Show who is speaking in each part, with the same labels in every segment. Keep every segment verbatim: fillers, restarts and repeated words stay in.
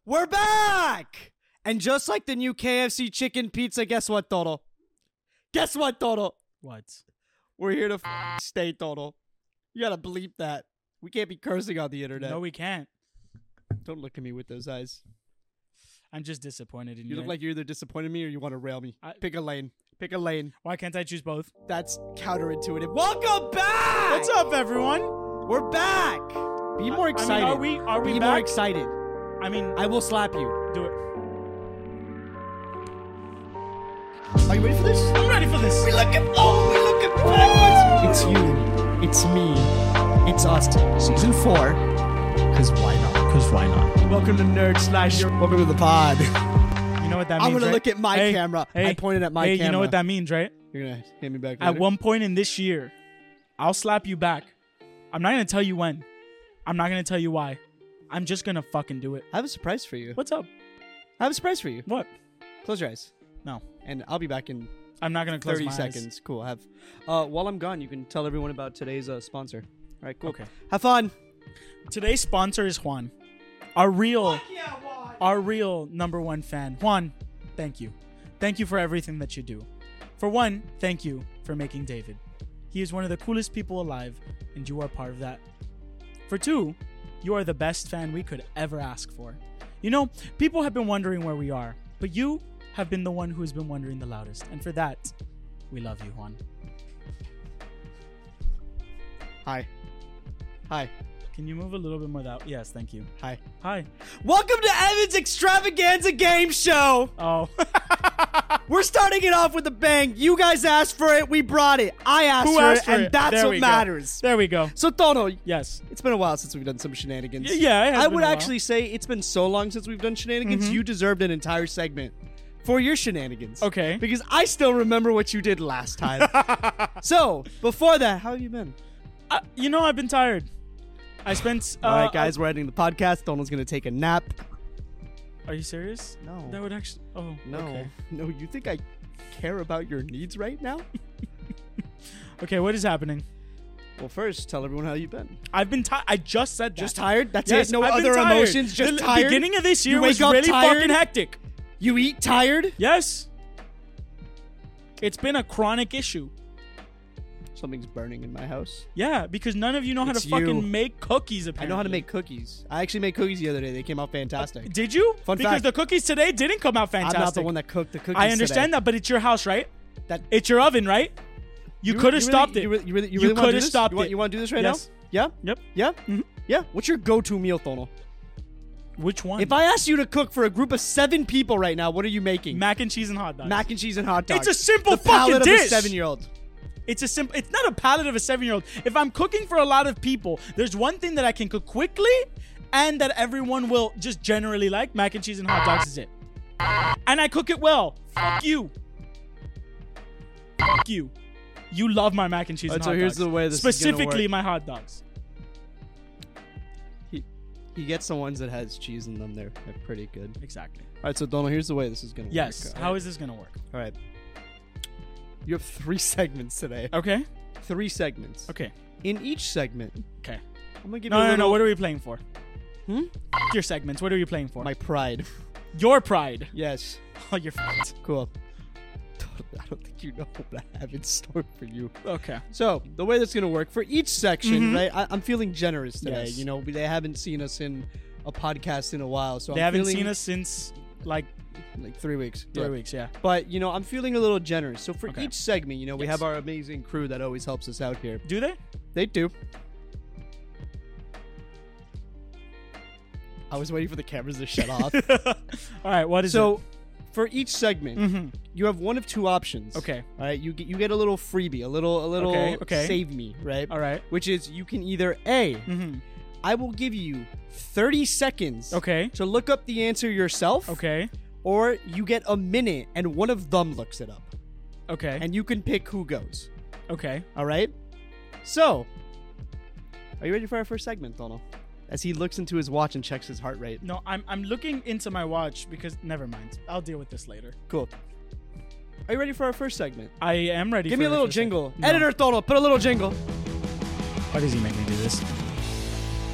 Speaker 1: We're back! And just like the new K F C chicken pizza, guess what, Toto? Guess what, Toto?
Speaker 2: What?
Speaker 1: We're here to f- stay, Toto. You gotta bleep that. We can't be cursing on the internet.
Speaker 2: No, we can't.
Speaker 1: Don't look at me with those eyes.
Speaker 2: I'm just disappointed in you.
Speaker 1: You look like you're either disappointed in me or you want to rail me.
Speaker 2: I-
Speaker 1: Pick a lane. Pick a lane.
Speaker 2: Why can't I choose both?
Speaker 1: That's counterintuitive. Welcome back!
Speaker 2: What's up, everyone?
Speaker 1: We're back! Be more
Speaker 2: I-
Speaker 1: excited.
Speaker 2: I mean, are we? Are we
Speaker 1: Be
Speaker 2: back?
Speaker 1: more excited.
Speaker 2: I mean,
Speaker 1: I will slap you.
Speaker 2: do it.
Speaker 1: Are you ready for this?
Speaker 2: I'm ready for this.
Speaker 1: We looking. Oh, we looking backwards. It's you. It's me. It's us. Season four. Cause why not? Cause why not? Welcome to Nerd Slash. Welcome to the pod.
Speaker 2: You know what that means,
Speaker 1: I'm gonna
Speaker 2: right?
Speaker 1: look at my
Speaker 2: Hey,
Speaker 1: camera.
Speaker 2: Hey,
Speaker 1: I pointed at my
Speaker 2: hey,
Speaker 1: camera.
Speaker 2: you know what that means, right?
Speaker 1: You're gonna hand me back.
Speaker 2: At
Speaker 1: later?
Speaker 2: one point in this year, I'll slap you back. I'm not gonna tell you when. I'm not gonna tell you why. I'm just gonna fucking do it.
Speaker 1: I have a surprise for you.
Speaker 2: What's up?
Speaker 1: I have a surprise for you.
Speaker 2: What?
Speaker 1: Close your eyes.
Speaker 2: No,
Speaker 1: And I'll be back in
Speaker 2: I'm not gonna close
Speaker 1: thirty
Speaker 2: my
Speaker 1: seconds. Cool. Have. Uh, while I'm gone, you can tell everyone about today's uh, sponsor. All right. Cool.
Speaker 2: Okay.
Speaker 1: Have fun.
Speaker 2: eyes. Today's sponsor is Juan, our real, our real number one fan. Juan, thank you, thank you for everything that you do. For one, thank you for making David. He is one of the coolest people alive, and you are part of that. For two, you are the best fan we could ever ask for. You know, people have been wondering where we are, but you have been the one who has been wondering the loudest. And for that, we love you, Juan.
Speaker 1: Hi. Hi.
Speaker 2: Can you move a little bit more that? Yes, thank you.
Speaker 1: Hi.
Speaker 2: Hi.
Speaker 1: Welcome to Evan's Extravaganza Game Show.
Speaker 2: Oh.
Speaker 1: We're starting it off with a bang. You guys asked for it. We brought it. I asked
Speaker 2: Who
Speaker 1: for
Speaker 2: asked
Speaker 1: it,
Speaker 2: for
Speaker 1: and
Speaker 2: it?
Speaker 1: that's
Speaker 2: There
Speaker 1: what
Speaker 2: we go.
Speaker 1: matters.
Speaker 2: There we go.
Speaker 1: So, Toto,
Speaker 2: Yes.
Speaker 1: it's been a while since we've done some shenanigans.
Speaker 2: Y- yeah, it has
Speaker 1: I
Speaker 2: been
Speaker 1: would
Speaker 2: a while.
Speaker 1: actually say it's been so long since we've done shenanigans.
Speaker 2: Mhm.
Speaker 1: You deserved an entire segment for your shenanigans.
Speaker 2: Okay.
Speaker 1: Because I still remember what you did last time. So, before that, how have you been?
Speaker 2: Uh, you know, I've been tired. I spent. Uh,
Speaker 1: All right, guys, we're ending the podcast. Donald's going to take a nap.
Speaker 2: Are you serious?
Speaker 1: No.
Speaker 2: That would actually. Oh.
Speaker 1: No.
Speaker 2: Okay.
Speaker 1: No, you think I care about your needs right now?
Speaker 2: Okay. What is happening?
Speaker 1: Well, first, tell everyone how you've been.
Speaker 2: I've been tired. I just said that.
Speaker 1: Just tired? That's
Speaker 2: Yes,
Speaker 1: it? No
Speaker 2: I've been
Speaker 1: other
Speaker 2: tired.
Speaker 1: emotions? Just
Speaker 2: the
Speaker 1: tired?
Speaker 2: beginning of this
Speaker 1: You
Speaker 2: year
Speaker 1: wake
Speaker 2: was
Speaker 1: up
Speaker 2: really
Speaker 1: tired?
Speaker 2: fucking hectic.
Speaker 1: You eat tired?
Speaker 2: Yes. It's been a chronic issue.
Speaker 1: Something's burning in my house.
Speaker 2: Yeah, because none of you know how
Speaker 1: It's
Speaker 2: to fucking
Speaker 1: you.
Speaker 2: make cookies.
Speaker 1: I
Speaker 2: Apparently,
Speaker 1: know how to make cookies. I actually made cookies the other day. They came out fantastic.
Speaker 2: Did you?
Speaker 1: Fun
Speaker 2: because
Speaker 1: fact.
Speaker 2: the cookies today didn't come out fantastic.
Speaker 1: I'm not the one that cooked the cookies
Speaker 2: I understand
Speaker 1: today.
Speaker 2: that, but it's your house, right?
Speaker 1: That
Speaker 2: It's your oven, right? You, could have
Speaker 1: really-
Speaker 2: stopped it.
Speaker 1: You really, you really, you
Speaker 2: You
Speaker 1: really wanna
Speaker 2: could
Speaker 1: do
Speaker 2: have
Speaker 1: this?
Speaker 2: stopped
Speaker 1: you want,
Speaker 2: it.
Speaker 1: You want to do this right
Speaker 2: Yes.
Speaker 1: now? Yeah?
Speaker 2: Yep.
Speaker 1: Yeah?
Speaker 2: Mhm.
Speaker 1: Yeah? What's your go-to meal, Tono?
Speaker 2: Which one?
Speaker 1: If I asked you to cook for a group of seven people right now, what are you making?
Speaker 2: Mac and cheese and hot dogs.
Speaker 1: Mac and cheese and hot dogs.
Speaker 2: It's a simple
Speaker 1: the
Speaker 2: fucking
Speaker 1: palate of
Speaker 2: dish.
Speaker 1: a seven-year-old.
Speaker 2: It's a simple. It's not a palate of a seven-year-old. If I'm cooking for a lot of people, there's one thing that I can cook quickly, and that everyone will just generally like. Mac and cheese and hot dogs is it. And I cook it well. Fuck you. Fuck you. You love my mac and cheese
Speaker 1: Alright,
Speaker 2: and
Speaker 1: so
Speaker 2: hot
Speaker 1: here's
Speaker 2: dogs.
Speaker 1: the way this is gonna
Speaker 2: Specifically,
Speaker 1: work.
Speaker 2: my hot dogs.
Speaker 1: He, he gets the ones that has cheese in them. They're, they're pretty good.
Speaker 2: Exactly.
Speaker 1: All right, so Donald, here's the way this is going to
Speaker 2: Yes.
Speaker 1: work.
Speaker 2: How is this gonna work?
Speaker 1: All right. You have three segments today.
Speaker 2: Okay.
Speaker 1: Three segments.
Speaker 2: Okay.
Speaker 1: In each segment,
Speaker 2: Okay.
Speaker 1: I'm going to give
Speaker 2: No,
Speaker 1: you a
Speaker 2: no,
Speaker 1: little...
Speaker 2: no. What are we playing for?
Speaker 1: Hmm?
Speaker 2: F- Your segments. What are you playing for?
Speaker 1: My pride.
Speaker 2: Your pride.
Speaker 1: Yes.
Speaker 2: Oh, you're f***ed.
Speaker 1: Cool. I don't think you know what I have in store for you.
Speaker 2: Okay.
Speaker 1: So, the way that's going to work, for each section,
Speaker 2: Mhm.
Speaker 1: right, I, I'm feeling generous today.
Speaker 2: Yes.
Speaker 1: You know, they haven't seen us in a podcast in a while. So
Speaker 2: They
Speaker 1: I'm
Speaker 2: haven't
Speaker 1: feeling
Speaker 2: seen us since like
Speaker 1: like three weeks.
Speaker 2: three
Speaker 1: Yeah.
Speaker 2: weeks. Yeah.
Speaker 1: But, you know, I'm feeling a little generous. So for
Speaker 2: Okay.
Speaker 1: each segment, you know, we
Speaker 2: Yes.
Speaker 1: have our amazing crew that always helps us out here.
Speaker 2: Do they?
Speaker 1: They do. I was waiting for the cameras to shut off.
Speaker 2: All right. What is
Speaker 1: So, for each segment,
Speaker 2: it? Mm-hmm.
Speaker 1: you have one of two options.
Speaker 2: Okay.
Speaker 1: All right, you get you get a little freebie, a little a little
Speaker 2: Okay, okay.
Speaker 1: save me, right?
Speaker 2: All right.
Speaker 1: Which is you can either A,
Speaker 2: Mm-hmm.
Speaker 1: I will give you thirty seconds
Speaker 2: Okay.
Speaker 1: to look up the answer yourself,
Speaker 2: Okay.
Speaker 1: or you get a minute and one of them looks it up,
Speaker 2: Okay.
Speaker 1: and you can pick who goes.
Speaker 2: okay.
Speaker 1: All right. So, are you ready for our first segment, Donald? As he looks into his watch and checks his heart rate.
Speaker 2: No, I'm I'm looking into my watch because never mind. I'll deal with this later.
Speaker 1: Cool. Are you ready for our first segment?
Speaker 2: I am ready.
Speaker 1: Give
Speaker 2: for
Speaker 1: me a
Speaker 2: the
Speaker 1: little
Speaker 2: first
Speaker 1: jingle.
Speaker 2: segment. No.
Speaker 1: Editor Donald, put a little jingle.
Speaker 2: Why does he make me do this?
Speaker 1: Thank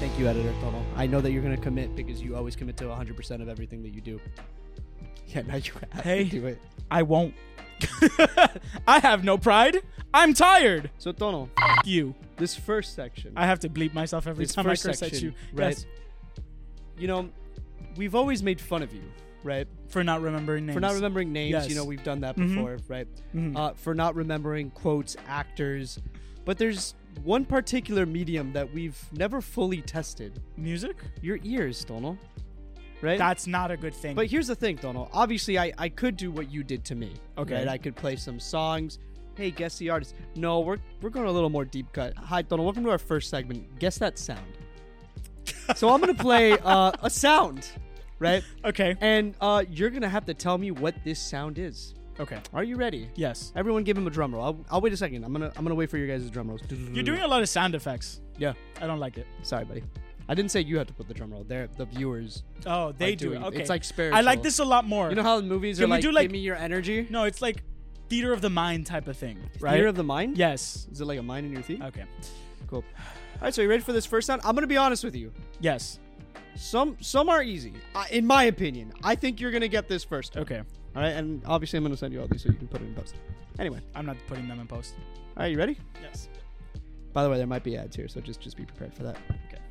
Speaker 1: Thank you, editor Tono. I know that you're gonna commit because you always commit to one hundred percent of everything that you do. Yeah, now you have
Speaker 2: Hey.
Speaker 1: to do it.
Speaker 2: I won't. I have no pride. I'm tired.
Speaker 1: So Tono,
Speaker 2: F you.
Speaker 1: this first section,
Speaker 2: I have to bleep myself every
Speaker 1: This
Speaker 2: time I
Speaker 1: first
Speaker 2: curse at
Speaker 1: section,
Speaker 2: you.
Speaker 1: right?
Speaker 2: Yes.
Speaker 1: you know, we've always made fun of you, right?
Speaker 2: For not remembering names.
Speaker 1: For not remembering names,
Speaker 2: Yes.
Speaker 1: you know, we've done that
Speaker 2: Mhm.
Speaker 1: before, right?
Speaker 2: Mhm.
Speaker 1: Uh, for not remembering quotes, actors. But there's one particular medium that we've never fully tested.
Speaker 2: Music?
Speaker 1: Your ears, Donald. Right?
Speaker 2: That's not a good thing.
Speaker 1: But here's the thing, Donald. Obviously, I, I could do what you did to me.
Speaker 2: Okay.
Speaker 1: Right? I could play some songs. Hey, guess the artist. No, we're we're going a little more deep cut. Hi, Donald. Welcome to our first segment. Guess that sound. So I'm going to play uh, a sound, right?
Speaker 2: okay.
Speaker 1: And uh, you're going to have to tell me what this sound is.
Speaker 2: Okay.
Speaker 1: Are you ready?
Speaker 2: Yes.
Speaker 1: Everyone give him a drum roll. I'll, I'll wait a second. I'm going to I'm gonna wait for your guys' drum rolls.
Speaker 2: You're doing a lot of sound effects.
Speaker 1: Yeah.
Speaker 2: I don't like it.
Speaker 1: Sorry, buddy. I didn't say you have to put the drum roll. They're the viewers.
Speaker 2: Oh, they
Speaker 1: are
Speaker 2: do
Speaker 1: doing-
Speaker 2: it. Okay.
Speaker 1: It's like spiritual.
Speaker 2: I like this a lot more.
Speaker 1: You know how the movies
Speaker 2: Can
Speaker 1: are
Speaker 2: we
Speaker 1: like,
Speaker 2: do, like-
Speaker 1: give me your energy?
Speaker 2: No, it's like theater of the mind type of thing, right?
Speaker 1: Theater of the mind?
Speaker 2: Yes.
Speaker 1: Is it like a mind in your feet?
Speaker 2: Okay.
Speaker 1: Cool. All right, so you ready for this first sound? I'm going to be honest with you.
Speaker 2: Yes.
Speaker 1: Some some are easy, uh, in my opinion. I think you're going to get this first one.
Speaker 2: Okay.
Speaker 1: All right, and obviously I'm going to send you all these so you can put it in post. Anyway.
Speaker 2: I'm not putting them in post.
Speaker 1: All right, you ready?
Speaker 2: Yes.
Speaker 1: By the way, there might be ads here, so just, just be prepared for that.
Speaker 2: Okay.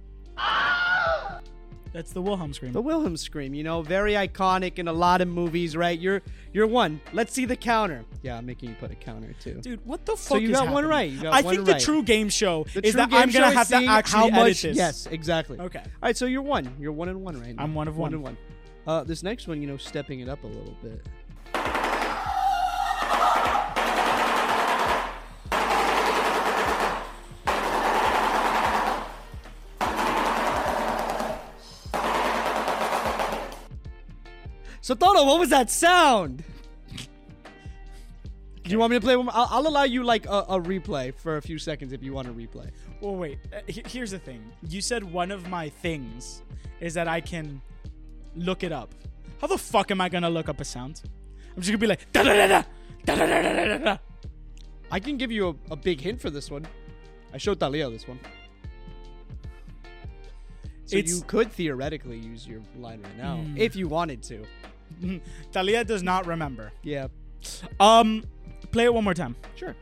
Speaker 2: That's the Wilhelm scream.
Speaker 1: The Wilhelm scream, you know, very iconic in a lot of movies, right? You're you're one. Let's see the counter. Yeah, I'm making you put a counter too.
Speaker 2: Dude, what the fuck
Speaker 1: So you
Speaker 2: is
Speaker 1: got one
Speaker 2: happening?
Speaker 1: right. You got
Speaker 2: I
Speaker 1: one
Speaker 2: think
Speaker 1: right.
Speaker 2: the true game show
Speaker 1: The
Speaker 2: is
Speaker 1: true
Speaker 2: that
Speaker 1: game
Speaker 2: I'm
Speaker 1: show
Speaker 2: gonna
Speaker 1: is
Speaker 2: have to
Speaker 1: seeing
Speaker 2: actually
Speaker 1: how
Speaker 2: edit
Speaker 1: much.
Speaker 2: this.
Speaker 1: Yes, exactly.
Speaker 2: Okay.
Speaker 1: All right, so you're one. You're one and one right now.
Speaker 2: I'm one of
Speaker 1: One
Speaker 2: one.
Speaker 1: and one. Uh, this next one, you know, stepping it up a little bit. So, Toto, what was that sound? Do you want me to play one more? I'll, I'll allow you like a, a replay for a few seconds if you want to replay.
Speaker 2: Well, wait. Uh, he- here's the thing. You said one of my things is that I can look it up. How the fuck am I gonna look up a sound? I'm just gonna be like da da da da da da da da da da.
Speaker 1: I can give you a, a big hint for this one. I showed Talia this one. So
Speaker 2: It's-
Speaker 1: you could theoretically use your line right now
Speaker 2: Mm.
Speaker 1: if you wanted to.
Speaker 2: Talia does not remember.
Speaker 1: Yeah,
Speaker 2: Um, play it one more time.
Speaker 1: sure.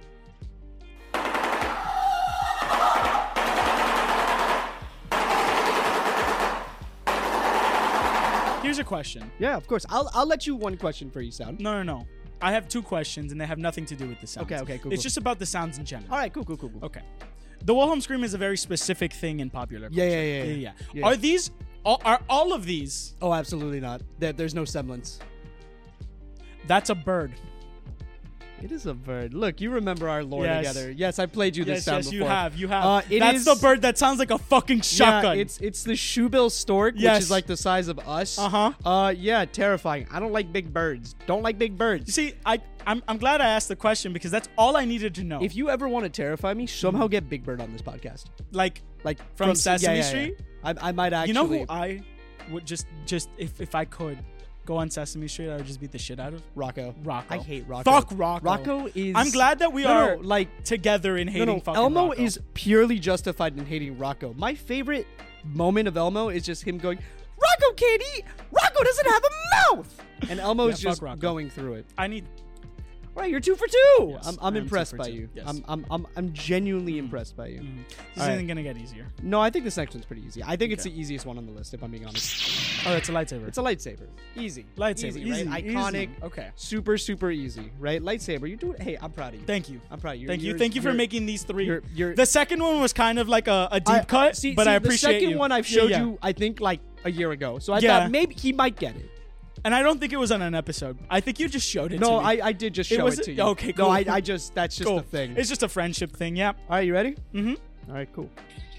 Speaker 2: Here's a question.
Speaker 1: Yeah, of course. I'll I'll let you one question for you, sound.
Speaker 2: No, no, no. I have two questions, and they have nothing to do with the sounds.
Speaker 1: Okay, okay, cool,
Speaker 2: It's
Speaker 1: cool.
Speaker 2: just about the sounds in general.
Speaker 1: All right, cool, cool, cool, cool.
Speaker 2: Okay. The Wilhelm scream is a very specific thing in popular culture.
Speaker 1: Yeah, yeah, yeah,
Speaker 2: yeah.
Speaker 1: yeah.
Speaker 2: yeah.
Speaker 1: Yeah.
Speaker 2: Are these? All, are all of these?
Speaker 1: Oh, absolutely not. There, there's no semblance.
Speaker 2: That's a bird.
Speaker 1: It is a bird. Look, you remember our lore
Speaker 2: Yes.
Speaker 1: together. Yes, I played you this
Speaker 2: Yes,
Speaker 1: sound
Speaker 2: yes,
Speaker 1: before.
Speaker 2: you have, you have.
Speaker 1: Uh, it
Speaker 2: That's
Speaker 1: is-
Speaker 2: the bird that sounds like a fucking shotgun.
Speaker 1: Yeah, it's it's the shoebill stork,
Speaker 2: Yes.
Speaker 1: which is like the size of us.
Speaker 2: Uh-huh.
Speaker 1: Uh, yeah, terrifying. I don't like big birds. Don't like big
Speaker 2: You
Speaker 1: birds.
Speaker 2: see, I, I'm, I'm glad I asked the question because that's all I needed to know.
Speaker 1: If you ever want to terrify me, somehow get Big Bird on this podcast.
Speaker 2: like,
Speaker 1: Like
Speaker 2: From Sesame
Speaker 1: yeah, yeah, yeah.
Speaker 2: Street?
Speaker 1: I, I might actually.
Speaker 2: you know who I would just, just if, if I could go on Sesame Street, I would just beat the shit out of
Speaker 1: Rocco.
Speaker 2: Rocco.
Speaker 1: I hate Rocco.
Speaker 2: Fuck Rocco.
Speaker 1: Rocco is.
Speaker 2: I'm glad that we
Speaker 1: No, no,
Speaker 2: are
Speaker 1: like
Speaker 2: together in
Speaker 1: no,
Speaker 2: hating
Speaker 1: no.
Speaker 2: fucking
Speaker 1: Elmo
Speaker 2: Rocco.
Speaker 1: is purely justified in hating Rocco. My favorite moment of Elmo is just him going, "Rocco can't eat. Rocco doesn't have a mouth," and Elmo's
Speaker 2: Yeah, fuck
Speaker 1: just
Speaker 2: Rocco.
Speaker 1: going through it.
Speaker 2: I need.
Speaker 1: All right, you're two for two.
Speaker 2: Yes,
Speaker 1: I'm,
Speaker 2: I
Speaker 1: I'm
Speaker 2: am
Speaker 1: impressed
Speaker 2: two for
Speaker 1: by
Speaker 2: two.
Speaker 1: you.
Speaker 2: Yes.
Speaker 1: I'm, I'm, I'm, I'm genuinely impressed by you.
Speaker 2: Mm, this
Speaker 1: All right.
Speaker 2: isn't gonna get easier.
Speaker 1: No, I think this next one's pretty easy. I think it's
Speaker 2: Okay.
Speaker 1: the easiest one on the list, if I'm being honest.
Speaker 2: Oh, it's a lightsaber.
Speaker 1: It's a lightsaber. Easy.
Speaker 2: lightsaber.
Speaker 1: Easy,
Speaker 2: Easy,
Speaker 1: right?
Speaker 2: easy.
Speaker 1: Iconic.
Speaker 2: Okay.
Speaker 1: Super, super easy, right? Lightsaber. You do it. Hey, I'm proud of you.
Speaker 2: Thank you.
Speaker 1: I'm proud of you.
Speaker 2: Thank you.
Speaker 1: You're-
Speaker 2: Thank you for
Speaker 1: you're-
Speaker 2: making these three.
Speaker 1: you're- you're-
Speaker 2: the second one was kind of like a, a deep
Speaker 1: I-
Speaker 2: cut,
Speaker 1: see,
Speaker 2: but
Speaker 1: see,
Speaker 2: I appreciate
Speaker 1: the second
Speaker 2: you.
Speaker 1: one I've
Speaker 2: Yeah,
Speaker 1: showed
Speaker 2: yeah.
Speaker 1: you, I think, like a year ago. So I
Speaker 2: Yeah.
Speaker 1: thought maybe he might get it.
Speaker 2: And I don't think it was on an episode. I think you just showed it
Speaker 1: No,
Speaker 2: to me.
Speaker 1: I, I did just
Speaker 2: It
Speaker 1: show it,
Speaker 2: was-
Speaker 1: to you.
Speaker 2: okay,
Speaker 1: No,
Speaker 2: cool.
Speaker 1: I, I just, that's just
Speaker 2: cool.
Speaker 1: a thing.
Speaker 2: It's just a friendship thing, yeah.
Speaker 1: All right, you ready?
Speaker 2: Mm-hmm.
Speaker 1: All right, cool.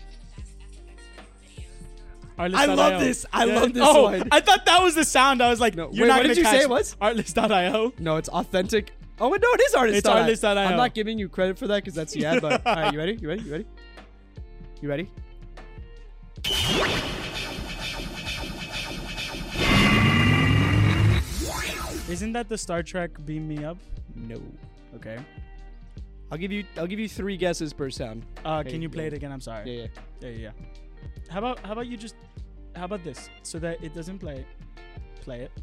Speaker 2: Artlist
Speaker 1: I
Speaker 2: dot
Speaker 1: love
Speaker 2: I O.
Speaker 1: this. I love this
Speaker 2: oh,
Speaker 1: one.
Speaker 2: I thought that was the sound. I was like,
Speaker 1: No,
Speaker 2: you're
Speaker 1: wait,
Speaker 2: not
Speaker 1: what
Speaker 2: gonna
Speaker 1: did you
Speaker 2: catch
Speaker 1: say it was?
Speaker 2: Artlist dot I O.
Speaker 1: No, it's authentic. Oh, wait, no, it is artist.
Speaker 2: It's artist dot I O.
Speaker 1: I'm not giving you credit for that because that's the ad, but all right, you ready? You ready? You ready? You ready?
Speaker 2: Isn't that the Star Trek Beam Me Up?
Speaker 1: No.
Speaker 2: Okay.
Speaker 1: I'll give you. I'll give you three guesses per sound.
Speaker 2: Uh,
Speaker 1: Hey,
Speaker 2: can you play
Speaker 1: yeah.
Speaker 2: it again? I'm sorry.
Speaker 1: Yeah, yeah.
Speaker 2: Yeah, yeah. yeah. How about how about you just how about this so that it doesn't play play it.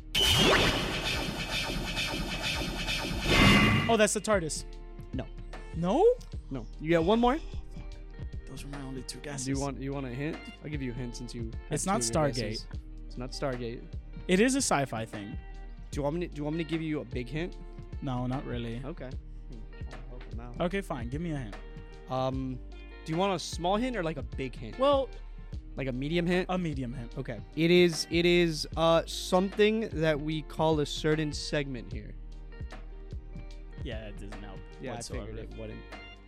Speaker 2: Oh, that's the TARDIS.
Speaker 3: No.
Speaker 2: No?
Speaker 3: No. You got one more?
Speaker 2: Those were my only two guesses.
Speaker 3: Do you want you want a hint? I'll give you a hint since you.
Speaker 2: It's
Speaker 3: had
Speaker 2: not
Speaker 3: two of your
Speaker 2: Stargate.
Speaker 3: guesses. It's not Stargate.
Speaker 2: It is a sci-fi thing.
Speaker 3: Do you want me to, do you want me to give you a big hint?
Speaker 2: No, not really.
Speaker 3: Okay. Hmm, trying to help him out.
Speaker 2: Okay, fine. Give me a hint.
Speaker 3: Um, do you want a small hint or like a big hint?
Speaker 2: Well,
Speaker 3: Like a medium hint?
Speaker 2: a medium hint.
Speaker 3: Okay. It is it is uh something that we call a certain segment here.
Speaker 2: Yeah, it doesn't help
Speaker 3: Yeah,
Speaker 2: whatsoever.
Speaker 3: I figured it wouldn't.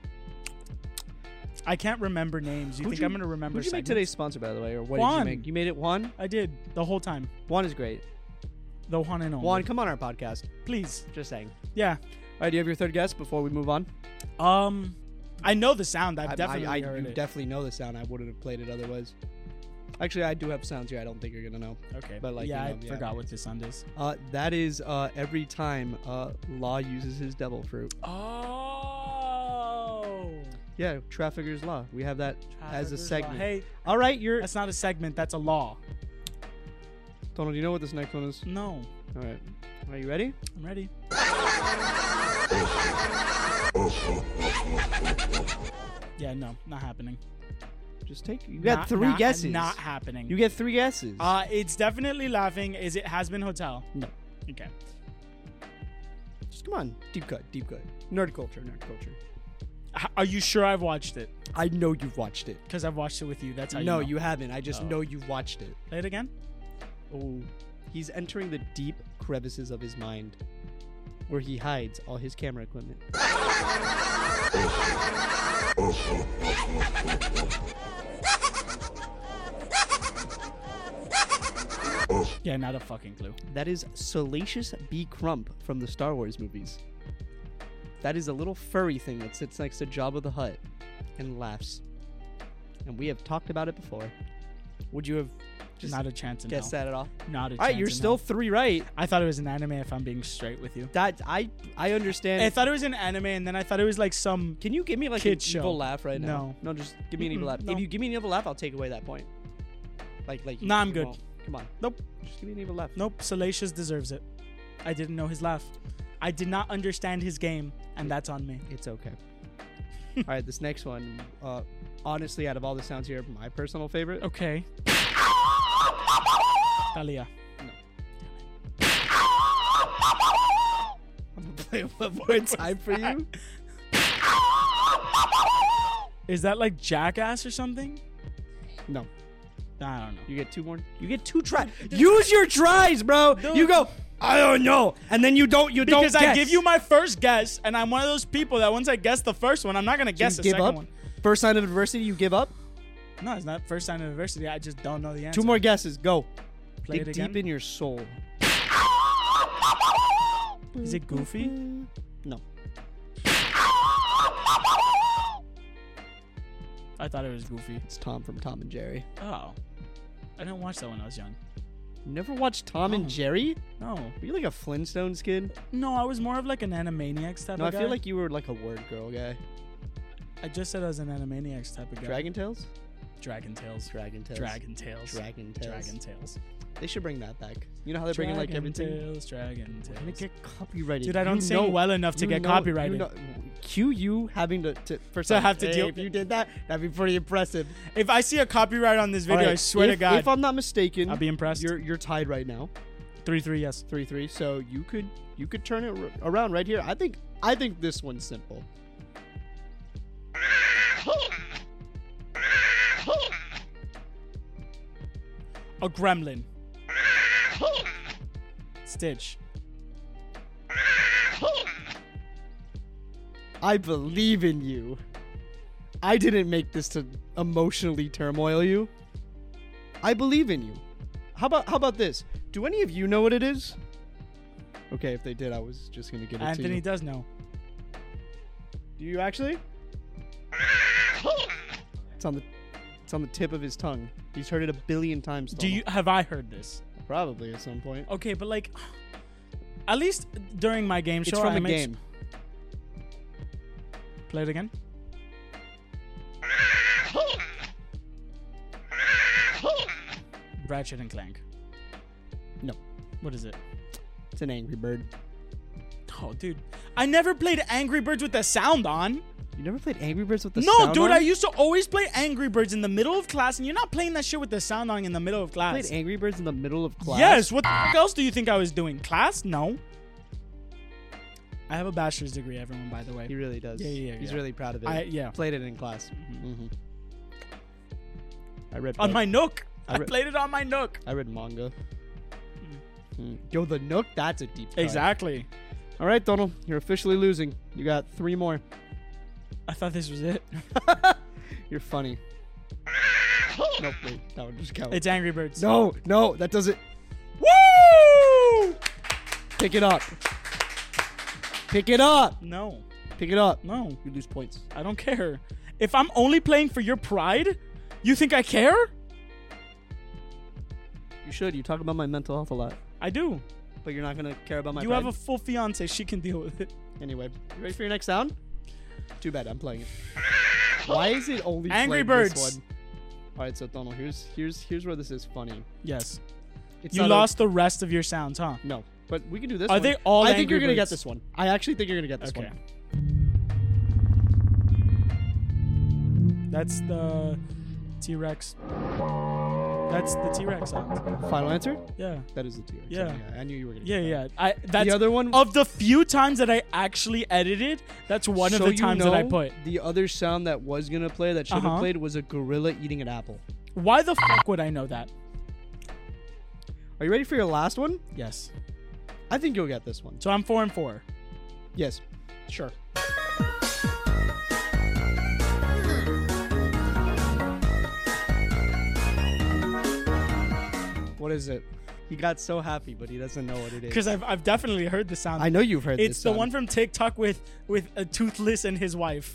Speaker 2: I can't remember names. You
Speaker 3: Who'd
Speaker 2: think I'm going to remember
Speaker 3: Who'd you make
Speaker 2: segments?
Speaker 3: today's sponsor, by the way? Or what
Speaker 2: Juan.
Speaker 3: did you make? You made it Juan?
Speaker 2: I did the whole time.
Speaker 3: Juan is great.
Speaker 2: The one and only.
Speaker 3: Juan, come on our podcast.
Speaker 2: Please.
Speaker 3: Just saying.
Speaker 2: Yeah.
Speaker 3: All right, do you have your third guess before we move on?
Speaker 2: Um, I know the sound. I've
Speaker 3: I-
Speaker 2: definitely
Speaker 3: I, I,
Speaker 2: heard
Speaker 3: you
Speaker 2: it.
Speaker 3: definitely know the sound. I wouldn't have played it otherwise. Actually, I do have sounds here I don't think you're going to know.
Speaker 2: okay.
Speaker 3: but, like,
Speaker 2: yeah,
Speaker 3: you know,
Speaker 2: I
Speaker 3: yeah.
Speaker 2: forgot what this sound is.
Speaker 3: Uh, that is uh, every time uh, Law uses his devil fruit.
Speaker 2: Oh.
Speaker 3: Yeah, Trafficker's Law. We have that as a
Speaker 2: Trafficker's
Speaker 3: segment.
Speaker 2: Law. Hey,
Speaker 3: All right, you're...
Speaker 2: that's not a segment. That's a law.
Speaker 3: Donald, do you know what this next one is?
Speaker 2: No.
Speaker 3: All right. Are you ready?
Speaker 2: I'm ready. Yeah, no, not happening.
Speaker 3: Just take... You got
Speaker 2: Not-
Speaker 3: three
Speaker 2: not-
Speaker 3: guesses.
Speaker 2: Not happening.
Speaker 3: You get three guesses.
Speaker 2: Uh, it's definitely laughing. Is it Has Been Hotel?
Speaker 3: no.
Speaker 2: Okay.
Speaker 3: Just come on. Deep cut, deep cut. Nerd culture, nerd culture.
Speaker 2: H- are you sure I've watched it?
Speaker 3: I know you've watched it.
Speaker 2: Because I've watched it with you. That's how
Speaker 3: No,
Speaker 2: you know.
Speaker 3: you haven't. I just
Speaker 2: Oh.
Speaker 3: know you've watched it.
Speaker 2: Play it again?
Speaker 3: Oh. He's entering the deep crevices of his mind where he hides all his camera equipment.
Speaker 2: Yeah, not a fucking clue.
Speaker 3: That is Salacious B. Crump from the Star Wars movies. That is a little furry thing that sits next to Jabba the Hutt and laughs. And we have talked about it before. Would you have just
Speaker 2: Not a chance in
Speaker 3: guessed
Speaker 2: hell.
Speaker 3: that at all?
Speaker 2: Not a chance
Speaker 3: All right, you're
Speaker 2: in
Speaker 3: still
Speaker 2: hell.
Speaker 3: three right.
Speaker 2: I thought it was an anime if I'm being straight with you.
Speaker 3: That I I understand.
Speaker 2: I thought it was an anime and then I thought it was like some...
Speaker 3: Can you give me like
Speaker 2: Kid
Speaker 3: an
Speaker 2: show.
Speaker 3: evil laugh right now?
Speaker 2: No.
Speaker 3: No, just give me an evil
Speaker 2: Mm-mm,
Speaker 3: laugh.
Speaker 2: no.
Speaker 3: If you give me an evil laugh, I'll take away that point. Like like.
Speaker 2: Nah, I'm
Speaker 3: you
Speaker 2: good.
Speaker 3: won't. Come on.
Speaker 2: Nope.
Speaker 3: Just give me an evil laugh.
Speaker 2: Nope. Salacious deserves it. I didn't know his laugh. I did not understand his game, and that's on me.
Speaker 3: It's okay. All right, this next one. Uh, honestly, out of all the sounds here, my personal favorite.
Speaker 2: Okay. Talia.
Speaker 3: I'm gonna play it one more time for you.
Speaker 2: Is that like Jackass or something?
Speaker 3: No,
Speaker 2: I don't know.
Speaker 3: you get two more. You get two tries. Use your tries, bro. You go. I don't know, and then you don't. You
Speaker 2: Because
Speaker 3: don't.
Speaker 2: I
Speaker 3: guess.
Speaker 2: give you my first guess, and I'm one of those people that once I guess the first one, I'm not gonna
Speaker 3: So
Speaker 2: guess
Speaker 3: you
Speaker 2: the
Speaker 3: give
Speaker 2: second
Speaker 3: up.
Speaker 2: one.
Speaker 3: First sign of adversity, you give up.
Speaker 2: No, it's not first sign of adversity. I just don't know the answer.
Speaker 3: Two more guesses. Go.
Speaker 2: Play
Speaker 3: Dig
Speaker 2: it again.
Speaker 3: deep in your soul.
Speaker 2: Is it Goofy?
Speaker 3: No.
Speaker 2: I thought it was Goofy.
Speaker 3: It's Tom from Tom and Jerry.
Speaker 2: Oh, I didn't watch that when I was young.
Speaker 3: You never watched Tom
Speaker 2: No.
Speaker 3: and Jerry?
Speaker 2: No,
Speaker 3: Were you like a Flintstones kid?
Speaker 2: no, I was more of like an Animaniacs type
Speaker 3: No, I
Speaker 2: of guy.
Speaker 3: feel like you were like a word girl guy.
Speaker 2: I just said I was an Animaniacs type of guy.
Speaker 3: Dragon Tales?
Speaker 2: Dragon Tales.
Speaker 3: Dragon Tales.
Speaker 2: Dragon Tales.
Speaker 3: Dragon Tales.
Speaker 2: Dragon Tales.
Speaker 3: They should bring that back. You know how they're bringing like
Speaker 2: Dragon
Speaker 3: everything?
Speaker 2: Tales, Dragon
Speaker 3: We're gonna
Speaker 2: Tales.
Speaker 3: get copyrighted.
Speaker 2: Dude, I don't
Speaker 3: You
Speaker 2: sing
Speaker 3: know-
Speaker 2: well enough to
Speaker 3: you
Speaker 2: get
Speaker 3: know-
Speaker 2: copyrighted.
Speaker 3: You know, cue you having to, to first
Speaker 2: To
Speaker 3: off,
Speaker 2: have to
Speaker 3: hey,
Speaker 2: deal-
Speaker 3: If you did that, that'd be pretty impressive.
Speaker 2: If I see a copyright on this video,
Speaker 3: All right,
Speaker 2: I swear
Speaker 3: if,
Speaker 2: to God,
Speaker 3: if I'm not mistaken,
Speaker 2: I'll be impressed.
Speaker 3: You're you're tied right now,
Speaker 2: three three. Yes.
Speaker 3: three three. So you could you could turn it r- around right here. I think I think this one's simple.
Speaker 2: A gremlin. Stitch.
Speaker 3: I believe in you. I didn't make this to emotionally turmoil you. I believe in you. How about how about this? Do any of you know what it is? Okay, if they did, I was just gonna give it to
Speaker 2: Anthony
Speaker 3: you.
Speaker 2: does know.
Speaker 3: Do you actually? It's on the it's on the tip of his tongue. He's heard it a billion times.
Speaker 2: Do you
Speaker 3: Donald.
Speaker 2: have I heard this?
Speaker 3: Probably at some point.
Speaker 2: Okay, but like, at least during my game show,
Speaker 3: It's from
Speaker 2: I
Speaker 3: a
Speaker 2: make-
Speaker 3: game.
Speaker 2: Play it again. Ratchet and Clank.
Speaker 3: No.
Speaker 2: What is it?
Speaker 3: It's an Angry Bird.
Speaker 2: Oh, dude. I never played Angry Birds with the sound on.
Speaker 3: You never played Angry Birds with the
Speaker 2: no,
Speaker 3: sound
Speaker 2: dude.
Speaker 3: on?
Speaker 2: I used to always play Angry Birds in the middle of class, and you're not playing that shit with the sound on in the middle of
Speaker 3: You
Speaker 2: class.
Speaker 3: played Angry Birds in the middle of class?
Speaker 2: Yes. What the fuck else do you think I was doing? Class? No. I have a bachelor's degree, everyone, by the way.
Speaker 3: He really does.
Speaker 2: Yeah, yeah, yeah,
Speaker 3: He's
Speaker 2: yeah.
Speaker 3: really proud of it.
Speaker 2: I, yeah.
Speaker 3: Played it in class. Mm-hmm. I read
Speaker 2: On my Nook.
Speaker 3: I
Speaker 2: I,
Speaker 3: re-
Speaker 2: played it on my Nook.
Speaker 3: I read manga. Mm. Yo, the Nook, that's a deep cut.
Speaker 2: Exactly.
Speaker 3: All right, Donald, you're officially losing. You got three more.
Speaker 2: I thought this was it.
Speaker 3: You're funny. No, wait, that one just count.
Speaker 2: It's Angry Birds.
Speaker 3: No, no, that doesn't.
Speaker 2: Woo!
Speaker 3: Pick it up. Pick it up.
Speaker 2: No.
Speaker 3: Pick it up.
Speaker 2: No.
Speaker 3: You lose points.
Speaker 2: I don't care. If I'm only playing for your pride, you think I care?
Speaker 3: You should. You talk about my mental health a lot,
Speaker 2: I do.
Speaker 3: but you're not gonna care about my.
Speaker 2: You
Speaker 3: pride.
Speaker 2: have a full fiance. She can deal with it.
Speaker 3: Anyway, you ready for your next sound? Too bad, I'm playing it. Why is it only
Speaker 2: Angry
Speaker 3: playing this
Speaker 2: Birds.
Speaker 3: one? All right, so Donald, here's here's here's where this is funny.
Speaker 2: Yes.
Speaker 3: It's
Speaker 2: You
Speaker 3: not a-
Speaker 2: lost the rest of your sounds, huh?
Speaker 3: no, but we can do this.
Speaker 2: Are
Speaker 3: one.
Speaker 2: they all
Speaker 3: I think
Speaker 2: Angry
Speaker 3: you're gonna get
Speaker 2: Birds?
Speaker 3: this one. I actually think you're gonna get this
Speaker 2: Okay.
Speaker 3: one.
Speaker 2: That's the T-Rex. That's the T-Rex sound.
Speaker 3: Final answer?
Speaker 2: Yeah.
Speaker 3: That is the T-Rex.
Speaker 2: Yeah.
Speaker 3: I knew you were gonna.
Speaker 2: Yeah,
Speaker 3: get
Speaker 2: yeah.
Speaker 3: that.
Speaker 2: I that's
Speaker 3: The other one.
Speaker 2: of the few times that I actually edited, that's one
Speaker 3: so
Speaker 2: of the
Speaker 3: you
Speaker 2: times
Speaker 3: know,
Speaker 2: that I put.
Speaker 3: The other sound that was gonna play that should have
Speaker 2: Uh-huh.
Speaker 3: played was a gorilla eating an apple.
Speaker 2: Why the fuck would I know that?
Speaker 3: Are you ready for your last one?
Speaker 2: Yes.
Speaker 3: I think you'll get this one.
Speaker 2: So I'm four and four.
Speaker 3: Yes.
Speaker 2: Sure.
Speaker 3: What is it? He got so happy, but he doesn't know what it is.
Speaker 2: Because I've I've definitely heard the sound.
Speaker 3: I know you've heard this.
Speaker 2: It's the
Speaker 3: sound.
Speaker 2: one from TikTok with with a Toothless and his wife.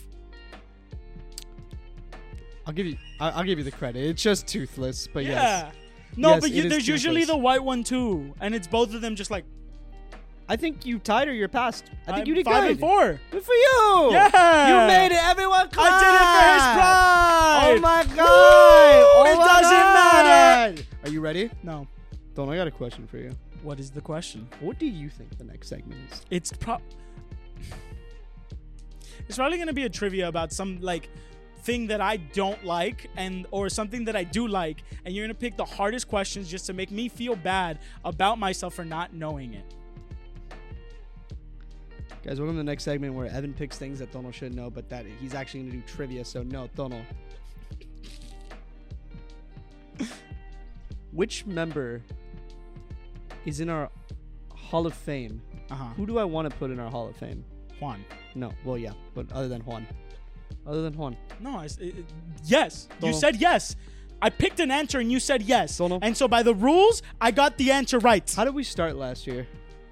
Speaker 3: I'll give you. I'll, I'll give you the credit. It's just Toothless, but
Speaker 2: Yeah.
Speaker 3: yes.
Speaker 2: No,
Speaker 3: Yes,
Speaker 2: but
Speaker 3: it
Speaker 2: you,
Speaker 3: is
Speaker 2: there's usually
Speaker 3: Toothless.
Speaker 2: the white one too, and it's both of them just like.
Speaker 3: I think you tied or you're past. I think
Speaker 2: I'm
Speaker 3: you did
Speaker 2: five
Speaker 3: good.
Speaker 2: and four.
Speaker 3: Good for you.
Speaker 2: Yeah.
Speaker 3: You made it. Everyone clap.
Speaker 2: I did it for his pride.
Speaker 3: Oh my god.
Speaker 2: Woo!
Speaker 3: Oh
Speaker 2: It
Speaker 3: my
Speaker 2: doesn't
Speaker 3: god.
Speaker 2: matter.
Speaker 3: Are you ready?
Speaker 2: No.
Speaker 3: Don, I got a question for you.
Speaker 2: What is the question?
Speaker 3: What do you think the next segment is?
Speaker 2: It's pro. It's probably gonna be a trivia about some like thing that I don't like and or something that I do like, and you're gonna pick the hardest questions just to make me feel bad about myself for not knowing it.
Speaker 3: Guys, welcome to the next segment where Evan picks things that Donald should know, but that he's actually going to do trivia. So, no, Donald. Which member is in our Hall of Fame?
Speaker 2: Uh huh.
Speaker 3: Who do I want to put in our Hall of Fame?
Speaker 2: Juan.
Speaker 3: No, well, yeah, but other than Juan. Other than Juan.
Speaker 2: No, I s- it, it- yes. You
Speaker 3: Donald.
Speaker 2: said yes. I picked an answer and you said yes.
Speaker 3: Donald.
Speaker 2: And so by the rules, I got the answer right.
Speaker 3: How did we start last year?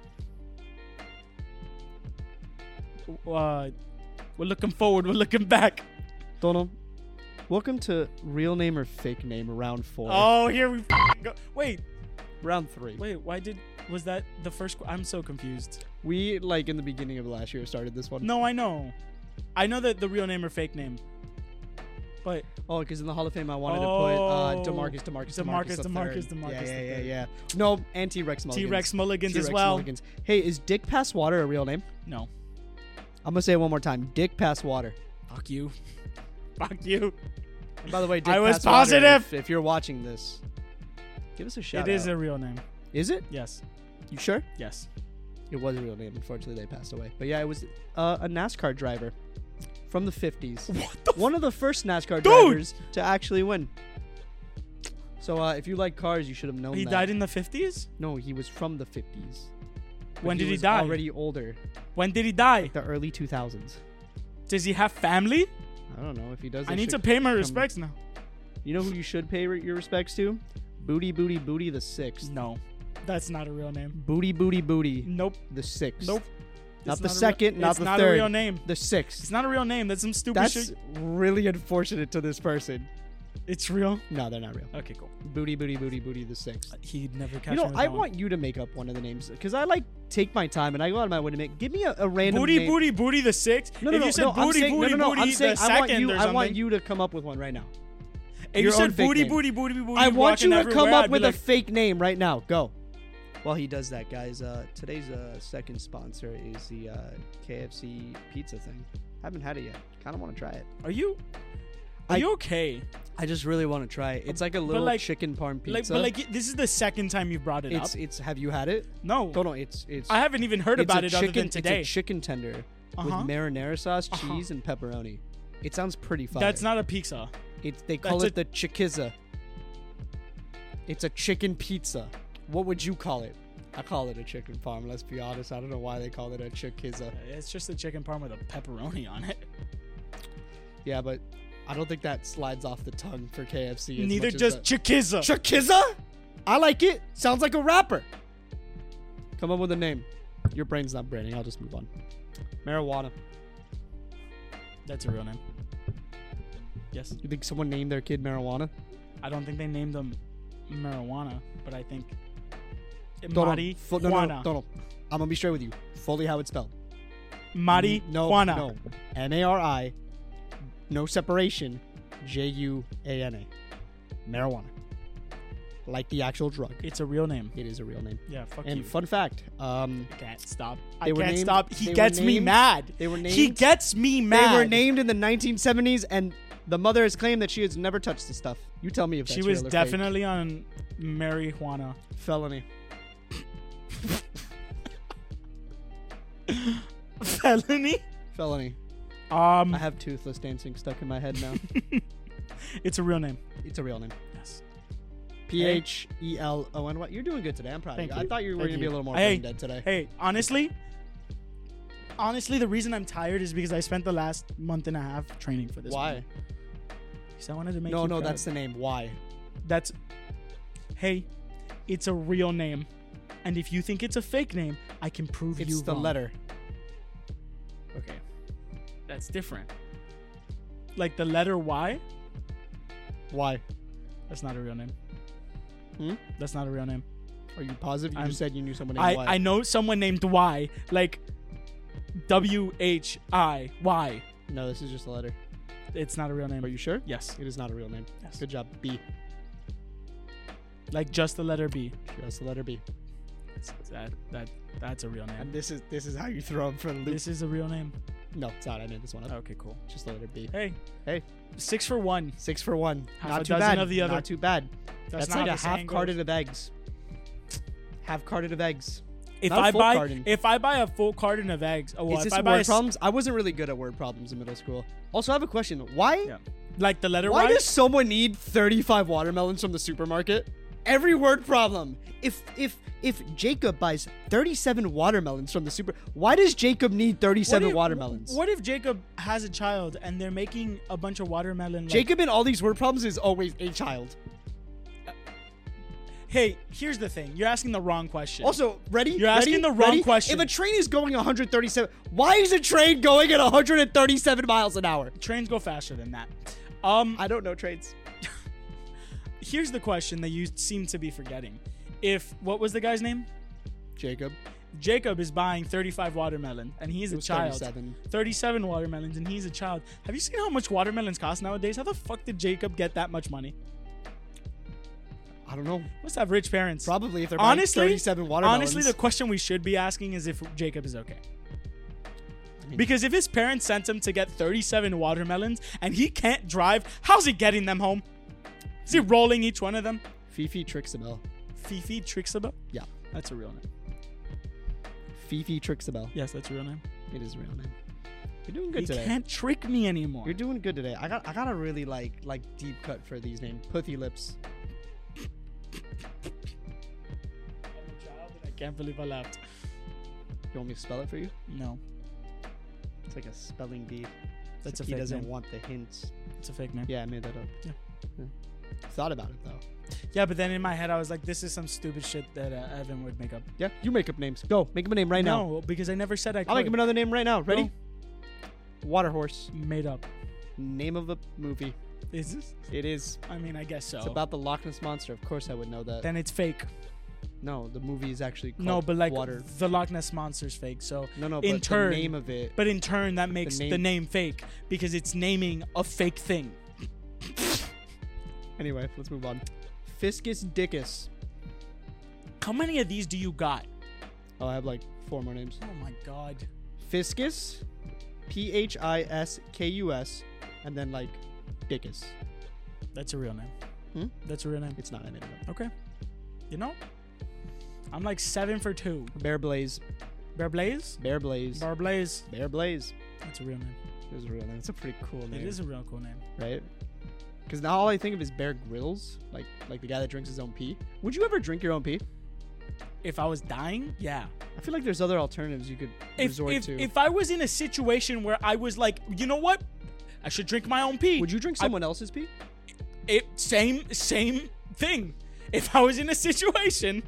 Speaker 2: Uh, we're looking forward. We're looking back.
Speaker 3: Donald, welcome to real name or fake name, round four.
Speaker 2: Oh, here we f- go. Wait,
Speaker 3: Round three.
Speaker 2: wait. Why did was that the first? qu- I'm so confused.
Speaker 3: We, like, in the beginning of last year, started this one.
Speaker 2: No, I know. I know that the real name or fake name. But
Speaker 3: Oh, because in the Hall of Fame, I wanted to put
Speaker 2: Oh.
Speaker 3: uh, DeMarcus, DeMarcus,
Speaker 2: DeMarcus,
Speaker 3: the
Speaker 2: DeMarcus,
Speaker 3: third.
Speaker 2: DeMarcus
Speaker 3: Yeah,
Speaker 2: the
Speaker 3: yeah, yeah,
Speaker 2: third.
Speaker 3: yeah. No, and T-Rex Mulligans.
Speaker 2: T-Rex Mulligans
Speaker 3: T-Rex
Speaker 2: as well.
Speaker 3: Mulligans. Hey, is Dick Passwater a real name?
Speaker 2: No.
Speaker 3: I'm gonna say it one more time. Dick Passwater.
Speaker 2: Fuck you. Fuck you.
Speaker 3: And by the way, Dick
Speaker 2: I was
Speaker 3: Passwater,
Speaker 2: positive.
Speaker 3: If, if you're watching this, give us a shout
Speaker 2: It is
Speaker 3: out.
Speaker 2: a real name.
Speaker 3: Is it?
Speaker 2: Yes.
Speaker 3: You sure?
Speaker 2: Yes.
Speaker 3: It was a real name. Unfortunately, they passed away. But yeah, it was uh, a NASCAR driver from the fifties.
Speaker 2: What the?
Speaker 3: One of the first NASCAR
Speaker 2: Dude!
Speaker 3: drivers to actually win. So uh, if you like cars, you should have known
Speaker 2: He
Speaker 3: that.
Speaker 2: died in the fifties.
Speaker 3: No, he was from the fifties. But
Speaker 2: When did he
Speaker 3: was
Speaker 2: die?
Speaker 3: Already older.
Speaker 2: When did he die?
Speaker 3: The early two thousands.
Speaker 2: Does he have family?
Speaker 3: I don't know if he does.
Speaker 2: I
Speaker 3: they
Speaker 2: need to
Speaker 3: should
Speaker 2: pay my
Speaker 3: come-
Speaker 2: respects now.
Speaker 3: You know who you should pay re- your respects to? Booty Booty Booty the sixth.
Speaker 2: No, that's not a real name.
Speaker 3: Booty Booty Booty
Speaker 2: Nope.
Speaker 3: the sixth.
Speaker 2: Nope.
Speaker 3: Not
Speaker 2: It's
Speaker 3: the
Speaker 2: a real-
Speaker 3: second, not
Speaker 2: it's
Speaker 3: the
Speaker 2: not
Speaker 3: third.
Speaker 2: a real name.
Speaker 3: The
Speaker 2: It's
Speaker 3: sixth.
Speaker 2: not a real name. That's some stupid
Speaker 3: That's
Speaker 2: shit.
Speaker 3: really unfortunate to this person.
Speaker 2: It's real.
Speaker 3: No, they're not real.
Speaker 2: Okay, cool.
Speaker 3: Booty Booty Booty Booty the sixth.
Speaker 2: He'd never catch
Speaker 3: You know,
Speaker 2: me with
Speaker 3: I
Speaker 2: that one.
Speaker 3: want you to make up one of the names because I like take my time and I go out of my way to make. Give me a, a random
Speaker 2: Booty,
Speaker 3: name.
Speaker 2: booty, booty. The sixth.
Speaker 3: No, no,
Speaker 2: if
Speaker 3: no,
Speaker 2: you said
Speaker 3: no, I'm
Speaker 2: booty,
Speaker 3: saying,
Speaker 2: booty,
Speaker 3: no, no, no,
Speaker 2: booty,
Speaker 3: I'm saying
Speaker 2: the
Speaker 3: I want
Speaker 2: second
Speaker 3: you.
Speaker 2: or
Speaker 3: I
Speaker 2: something.
Speaker 3: want you to come up with one right now.
Speaker 2: If
Speaker 3: Your
Speaker 2: you
Speaker 3: own
Speaker 2: said
Speaker 3: fake
Speaker 2: booty,
Speaker 3: name.
Speaker 2: booty, booty, booty,
Speaker 3: I want you
Speaker 2: walking
Speaker 3: to come
Speaker 2: everywhere,
Speaker 3: up
Speaker 2: I'd be
Speaker 3: with
Speaker 2: like,
Speaker 3: a fake name right now. Go. While he does that, guys, uh, today's uh, second sponsor is the uh, K F C pizza thing. Haven't had it yet. Kind of want to try it.
Speaker 2: Are you? Are
Speaker 3: I-
Speaker 2: you okay?
Speaker 3: I just really want to try it. It's like a little
Speaker 2: like-
Speaker 3: chicken parm pizza.
Speaker 2: Like, but like, this is the second time you've brought it
Speaker 3: it's
Speaker 2: up.
Speaker 3: it's. Have you had it?
Speaker 2: No,
Speaker 3: No, no. It's it's.
Speaker 2: I haven't even heard
Speaker 3: it's
Speaker 2: about
Speaker 3: a
Speaker 2: it
Speaker 3: chicken,
Speaker 2: other than today.
Speaker 3: It's a chicken tender
Speaker 2: Uh-huh.
Speaker 3: with marinara sauce,
Speaker 2: Uh-huh.
Speaker 3: cheese, and pepperoni. It sounds pretty fire.
Speaker 2: That's not a pizza.
Speaker 3: It's they call
Speaker 2: that's
Speaker 3: it the chikiza. It's a chicken pizza. What would you call it? I call it a chicken parm. Let's be honest. I don't know why they call it a chikiza.
Speaker 2: It's just a chicken parm with a pepperoni on it.
Speaker 3: Yeah, but I don't think that slides off the tongue for K F C. as
Speaker 2: Neither
Speaker 3: much as
Speaker 2: does
Speaker 3: that-
Speaker 2: Chikiza.
Speaker 3: Chikiza? I like it. Sounds like a rapper. Come up with a name. Your brain's not braining. I'll just move on. Marijuana.
Speaker 2: That's a real name. Yes.
Speaker 3: You think someone named their kid marijuana?
Speaker 2: I don't think they named them marijuana, but I think
Speaker 3: No,
Speaker 2: Mari
Speaker 3: no, fu- no, no,
Speaker 2: Juana.
Speaker 3: no, no. I'm gonna be straight with you. Fully how it's spelled.
Speaker 2: Mari
Speaker 3: N- no,
Speaker 2: Juana.
Speaker 3: No. M A R I. No separation. J U A N A. Marijuana. Like the actual drug.
Speaker 2: It's a real name.
Speaker 3: It is a real name.
Speaker 2: Yeah, fuck
Speaker 3: And
Speaker 2: you.
Speaker 3: fun fact. Um,
Speaker 2: I can't stop.
Speaker 3: They
Speaker 2: I
Speaker 3: were
Speaker 2: can't
Speaker 3: named-
Speaker 2: stop. He
Speaker 3: they were
Speaker 2: gets me
Speaker 3: named-
Speaker 2: mad.
Speaker 3: they were
Speaker 2: He
Speaker 3: named-
Speaker 2: gets me mad.
Speaker 3: They were named in the nineteen seventies, and the mother has claimed that she has never touched the stuff. You tell me if that's
Speaker 2: She was
Speaker 3: real or
Speaker 2: definitely on marijuana.
Speaker 3: fake. Felony.
Speaker 2: Felony?
Speaker 3: Felony.
Speaker 2: Um,
Speaker 3: I have toothless dancing stuck in my head now.
Speaker 2: it's a real name.
Speaker 3: It's a real name.
Speaker 2: Yes.
Speaker 3: P H E L O N Y. You're doing good today. I'm proud
Speaker 2: Thank
Speaker 3: of you.
Speaker 2: you.
Speaker 3: I thought you were
Speaker 2: Thank
Speaker 3: going to be
Speaker 2: you.
Speaker 3: a little more
Speaker 2: Hey,
Speaker 3: brain dead today.
Speaker 2: Hey, honestly, honestly, the reason I'm tired is because I spent the last month and a half training for this.
Speaker 3: Why?
Speaker 2: Because I wanted to make
Speaker 3: No,
Speaker 2: you
Speaker 3: no,
Speaker 2: proud.
Speaker 3: that's the name. Why?
Speaker 2: That's. Hey, it's a real name, and if you think it's a fake name, I can prove
Speaker 3: It's
Speaker 2: you
Speaker 3: the
Speaker 2: wrong.
Speaker 3: letter.
Speaker 2: Okay, that's different. Like the letter Y.
Speaker 3: Why?
Speaker 2: That's not a real name.
Speaker 3: Hmm?
Speaker 2: That's not a real name.
Speaker 3: Are you positive? You
Speaker 2: I'm-
Speaker 3: just said you knew someone named
Speaker 2: I,
Speaker 3: Y.
Speaker 2: I know someone named Y, like W H I Y.
Speaker 3: No, this is just a letter.
Speaker 2: It's not a real name.
Speaker 3: Are you sure?
Speaker 2: Yes.
Speaker 3: It is not a real name.
Speaker 2: Yes.
Speaker 3: Good job. B.
Speaker 2: Like just the letter B.
Speaker 3: Just the letter B.
Speaker 2: It's- That that that's a real name.
Speaker 3: And this is this is how you throw them for a loop.
Speaker 2: This is a real name.
Speaker 3: No, it's not. I made this one up.
Speaker 2: Okay, cool.
Speaker 3: Just the letter B.
Speaker 2: Hey,
Speaker 3: Hey,
Speaker 2: six for one.
Speaker 3: six for one.
Speaker 2: Half
Speaker 3: not
Speaker 2: a
Speaker 3: too
Speaker 2: dozen
Speaker 3: bad.
Speaker 2: of the other.
Speaker 3: Not too bad.
Speaker 2: That's,
Speaker 3: That's,
Speaker 2: not
Speaker 3: like
Speaker 2: how
Speaker 3: a
Speaker 2: the
Speaker 3: half
Speaker 2: saying
Speaker 3: carton
Speaker 2: goes.
Speaker 3: of eggs. Half carton of eggs.
Speaker 2: If
Speaker 3: not a
Speaker 2: I
Speaker 3: full
Speaker 2: buy
Speaker 3: carton.
Speaker 2: if I buy a full carton of eggs, oh, well,
Speaker 3: is
Speaker 2: if
Speaker 3: this
Speaker 2: I buy a
Speaker 3: word
Speaker 2: s-
Speaker 3: problems? I wasn't really good at word problems in middle school. Also, I have a question. Why?
Speaker 2: Yeah. like the letter
Speaker 3: Why
Speaker 2: Y,
Speaker 3: does someone need thirty-five watermelons from the supermarket? Every word problem. If if if Jacob buys thirty-seven watermelons from the super, why does Jacob need
Speaker 2: What
Speaker 3: thirty-seven
Speaker 2: if-
Speaker 3: watermelons?
Speaker 2: What if Jacob has a child and they're making a bunch of watermelon? Like,
Speaker 3: Jacob in all these word problems is always a child.
Speaker 2: hey, here's the thing. You're asking the wrong question.
Speaker 3: Also, ready?
Speaker 2: You're asking
Speaker 3: Ready?
Speaker 2: the wrong
Speaker 3: Ready?
Speaker 2: question.
Speaker 3: If a train is going one hundred thirty-seven, why is a train going at one hundred thirty-seven miles an hour?
Speaker 2: trains go faster than that. Um,
Speaker 3: I don't know trains.
Speaker 2: here's the question that you seem to be forgetting. If what was the guy's name?
Speaker 3: Jacob.
Speaker 2: Jacob is buying thirty-five watermelon and he's
Speaker 3: It
Speaker 2: a
Speaker 3: was
Speaker 2: child.
Speaker 3: thirty-seven.
Speaker 2: thirty-seven watermelons and he's a child. Have you seen how much watermelons cost nowadays? How the fuck did Jacob get that much money?
Speaker 3: I don't know.
Speaker 2: Must have rich parents.
Speaker 3: Probably if they're buying
Speaker 2: Honestly,
Speaker 3: thirty-seven watermelons.
Speaker 2: honestly, the question we should be asking is if Jacob is okay.
Speaker 3: I mean,
Speaker 2: Because if his parents sent him to get thirty-seven watermelons and he can't drive, how's he getting them home? Is he rolling each one of them?
Speaker 3: Fifi Trixabel.
Speaker 2: Fifi Trixabel?
Speaker 3: Yeah.
Speaker 2: That's a real name.
Speaker 3: Fifi Trixabel.
Speaker 2: Yes, that's a real name.
Speaker 3: It is a real name. You're doing good
Speaker 2: He
Speaker 3: today.
Speaker 2: can't trick me anymore.
Speaker 3: You're doing good today. I got I got a really like like deep cut for these names. Puffy lips.
Speaker 2: I can't believe I laughed.
Speaker 3: You want me to spell it for you?
Speaker 2: No,
Speaker 3: It's like a spelling bee.
Speaker 2: that's a
Speaker 3: he
Speaker 2: fake
Speaker 3: doesn't
Speaker 2: name.
Speaker 3: want the hints.
Speaker 2: It's a fake name.
Speaker 3: Yeah, I made that up.
Speaker 2: Yeah.
Speaker 3: Yeah. Thought about it though.
Speaker 2: Yeah, but then in my head I was like, this is some stupid shit that uh, Evan would make up.
Speaker 3: Yeah, you make up names. Go, make him a name right now.
Speaker 2: No, because I never said I could.
Speaker 3: I'll make him another name right now. Ready? Water horse.
Speaker 2: Made up.
Speaker 3: Name of a movie.
Speaker 2: Is this?
Speaker 3: It is.
Speaker 2: I mean, I guess so.
Speaker 3: It's about the Loch Ness monster. Of course, I would know that.
Speaker 2: Then it's fake.
Speaker 3: No, the movie is actually called
Speaker 2: No, but like
Speaker 3: Water.
Speaker 2: the Loch Ness monster's fake. So
Speaker 3: No, no,
Speaker 2: in
Speaker 3: but
Speaker 2: turn-
Speaker 3: the name of it.
Speaker 2: But in turn, that makes the name,
Speaker 3: name-
Speaker 2: fake because it's naming a fake thing.
Speaker 3: Anyway, let's move on. Fiscus Dickus.
Speaker 2: How many of these do you got?
Speaker 3: Oh, I have like four more names.
Speaker 2: Oh my god.
Speaker 3: Fiscus, P H I S K U S, and then like Dickus.
Speaker 2: That's a real name.
Speaker 3: Hmm?
Speaker 2: That's a real name.
Speaker 3: It's not. I made it up.
Speaker 2: Okay. You know, I'm like seven for two.
Speaker 3: Bear Blaze.
Speaker 2: Bear Blaze?
Speaker 3: Bear Blaze.
Speaker 2: Bear Blaze.
Speaker 3: Bear Blaze.
Speaker 2: That's a real name.
Speaker 3: It's a real name. It's a pretty cool name.
Speaker 2: It is a real cool name.
Speaker 3: Right? Because now all I think of is Bear Grylls, like like the guy that drinks his own pee. Would you ever drink your own pee?
Speaker 2: If I was dying, yeah.
Speaker 3: I feel like there's other alternatives you could
Speaker 2: If
Speaker 3: resort
Speaker 2: if,
Speaker 3: to.
Speaker 2: if I was in a situation where I was like, you know what? I should drink my own pee.
Speaker 3: Would you drink
Speaker 2: I-
Speaker 3: someone else's pee?
Speaker 2: It same same thing. If I was in a situation,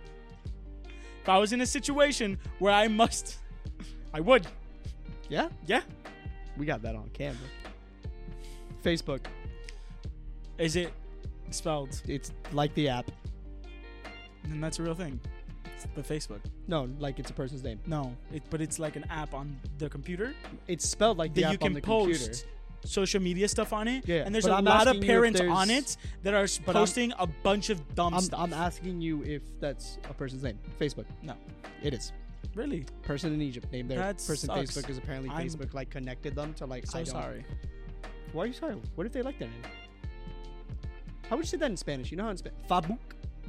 Speaker 2: if I was in a situation where I must, I would.
Speaker 3: Yeah?
Speaker 2: Yeah.
Speaker 3: We got that on camera. Facebook.
Speaker 2: Is it spelled?
Speaker 3: It's like the app.
Speaker 2: Then that's a real thing. It's the Facebook.
Speaker 3: No, like it's a person's name.
Speaker 2: No, it but it's like an app on the computer
Speaker 3: It's spelled like the
Speaker 2: that
Speaker 3: app
Speaker 2: you can
Speaker 3: on the
Speaker 2: post
Speaker 3: computer.
Speaker 2: social media stuff on it.
Speaker 3: Yeah,
Speaker 2: And there's
Speaker 3: but
Speaker 2: a
Speaker 3: I'm
Speaker 2: lot of
Speaker 3: asking you if
Speaker 2: parents
Speaker 3: there's-
Speaker 2: on it that are
Speaker 3: But I'm-
Speaker 2: posting a bunch of dumb
Speaker 3: I'm,
Speaker 2: stuff.
Speaker 3: I'm asking you if that's a person's name. Facebook.
Speaker 2: No.
Speaker 3: It is.
Speaker 2: Really?
Speaker 3: Person in Egypt named their
Speaker 2: That
Speaker 3: person
Speaker 2: sucks.
Speaker 3: Facebook because apparently
Speaker 2: I'm
Speaker 3: Facebook like connected them to like
Speaker 2: So
Speaker 3: I don't.
Speaker 2: sorry.
Speaker 3: Why are you sorry? What if they like their name? How would you say that in Spanish? You know how in Spanish? Fabuk?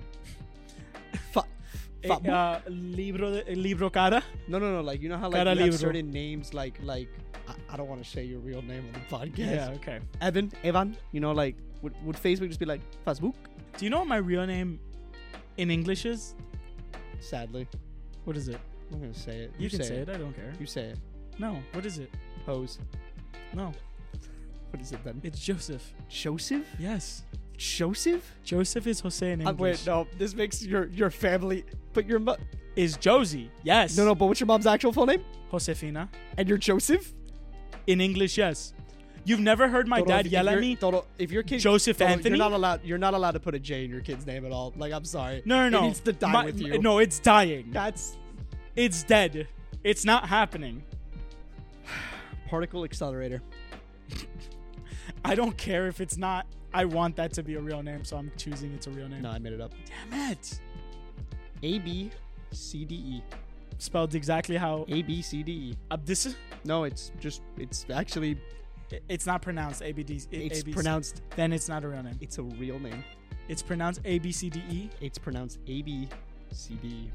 Speaker 3: Fa-
Speaker 2: Eh,
Speaker 3: Fabuk?
Speaker 2: uh, libro de, libro cara.
Speaker 3: no, no, no. Like you know how like
Speaker 2: Cara
Speaker 3: you have
Speaker 2: libro.
Speaker 3: certain names like like I, I don't want to say your real name on the podcast.
Speaker 2: Yeah. Okay.
Speaker 3: Evan, Evan. You know like would, would Facebook just be like Facebook?
Speaker 2: Do you know what my real name in English is?
Speaker 3: Sadly,
Speaker 2: What is it?
Speaker 3: I'm gonna say it.
Speaker 2: You, can say it. I don't care.
Speaker 3: You say it.
Speaker 2: No. What is it?
Speaker 3: Pose.
Speaker 2: No.
Speaker 3: What is it then?
Speaker 2: It's Joseph.
Speaker 3: Joseph?
Speaker 2: Yes.
Speaker 3: Joseph?
Speaker 2: Joseph is Jose in
Speaker 3: Uh,
Speaker 2: English.
Speaker 3: wait, no. This makes your your family. But your mo-
Speaker 2: Is Josie. Yes.
Speaker 3: no, no. But what's your mom's actual full name?
Speaker 2: Josefina.
Speaker 3: And you're Joseph?
Speaker 2: In English, yes. You've never heard my
Speaker 3: Toto,
Speaker 2: dad
Speaker 3: if-
Speaker 2: yell
Speaker 3: if
Speaker 2: at
Speaker 3: you're-
Speaker 2: me?
Speaker 3: Toto, if your kid
Speaker 2: Joseph
Speaker 3: Toto,
Speaker 2: Anthony?
Speaker 3: you're not allowed. You're not allowed to put a J in your kid's name at all. Like I'm sorry.
Speaker 2: No, no, no.
Speaker 3: It needs to die
Speaker 2: My-
Speaker 3: with you.
Speaker 2: No, it's dying.
Speaker 3: That's
Speaker 2: It's dead. It's not happening.
Speaker 3: particle accelerator.
Speaker 2: I don't care if it's not. I want that to be a real name, so I'm choosing it's a real name.
Speaker 3: No, I made it up.
Speaker 2: Damn it.
Speaker 3: A B C D E.
Speaker 2: Spelled exactly how
Speaker 3: A B C D E.
Speaker 2: Abdis.
Speaker 3: No, it's just. It's actually.
Speaker 2: It's not pronounced A B D.
Speaker 3: It's
Speaker 2: A B C.
Speaker 3: pronounced.
Speaker 2: Then it's not a real name.
Speaker 3: It's a real name.
Speaker 2: It's pronounced A B C D E.
Speaker 3: It's pronounced A B C D E.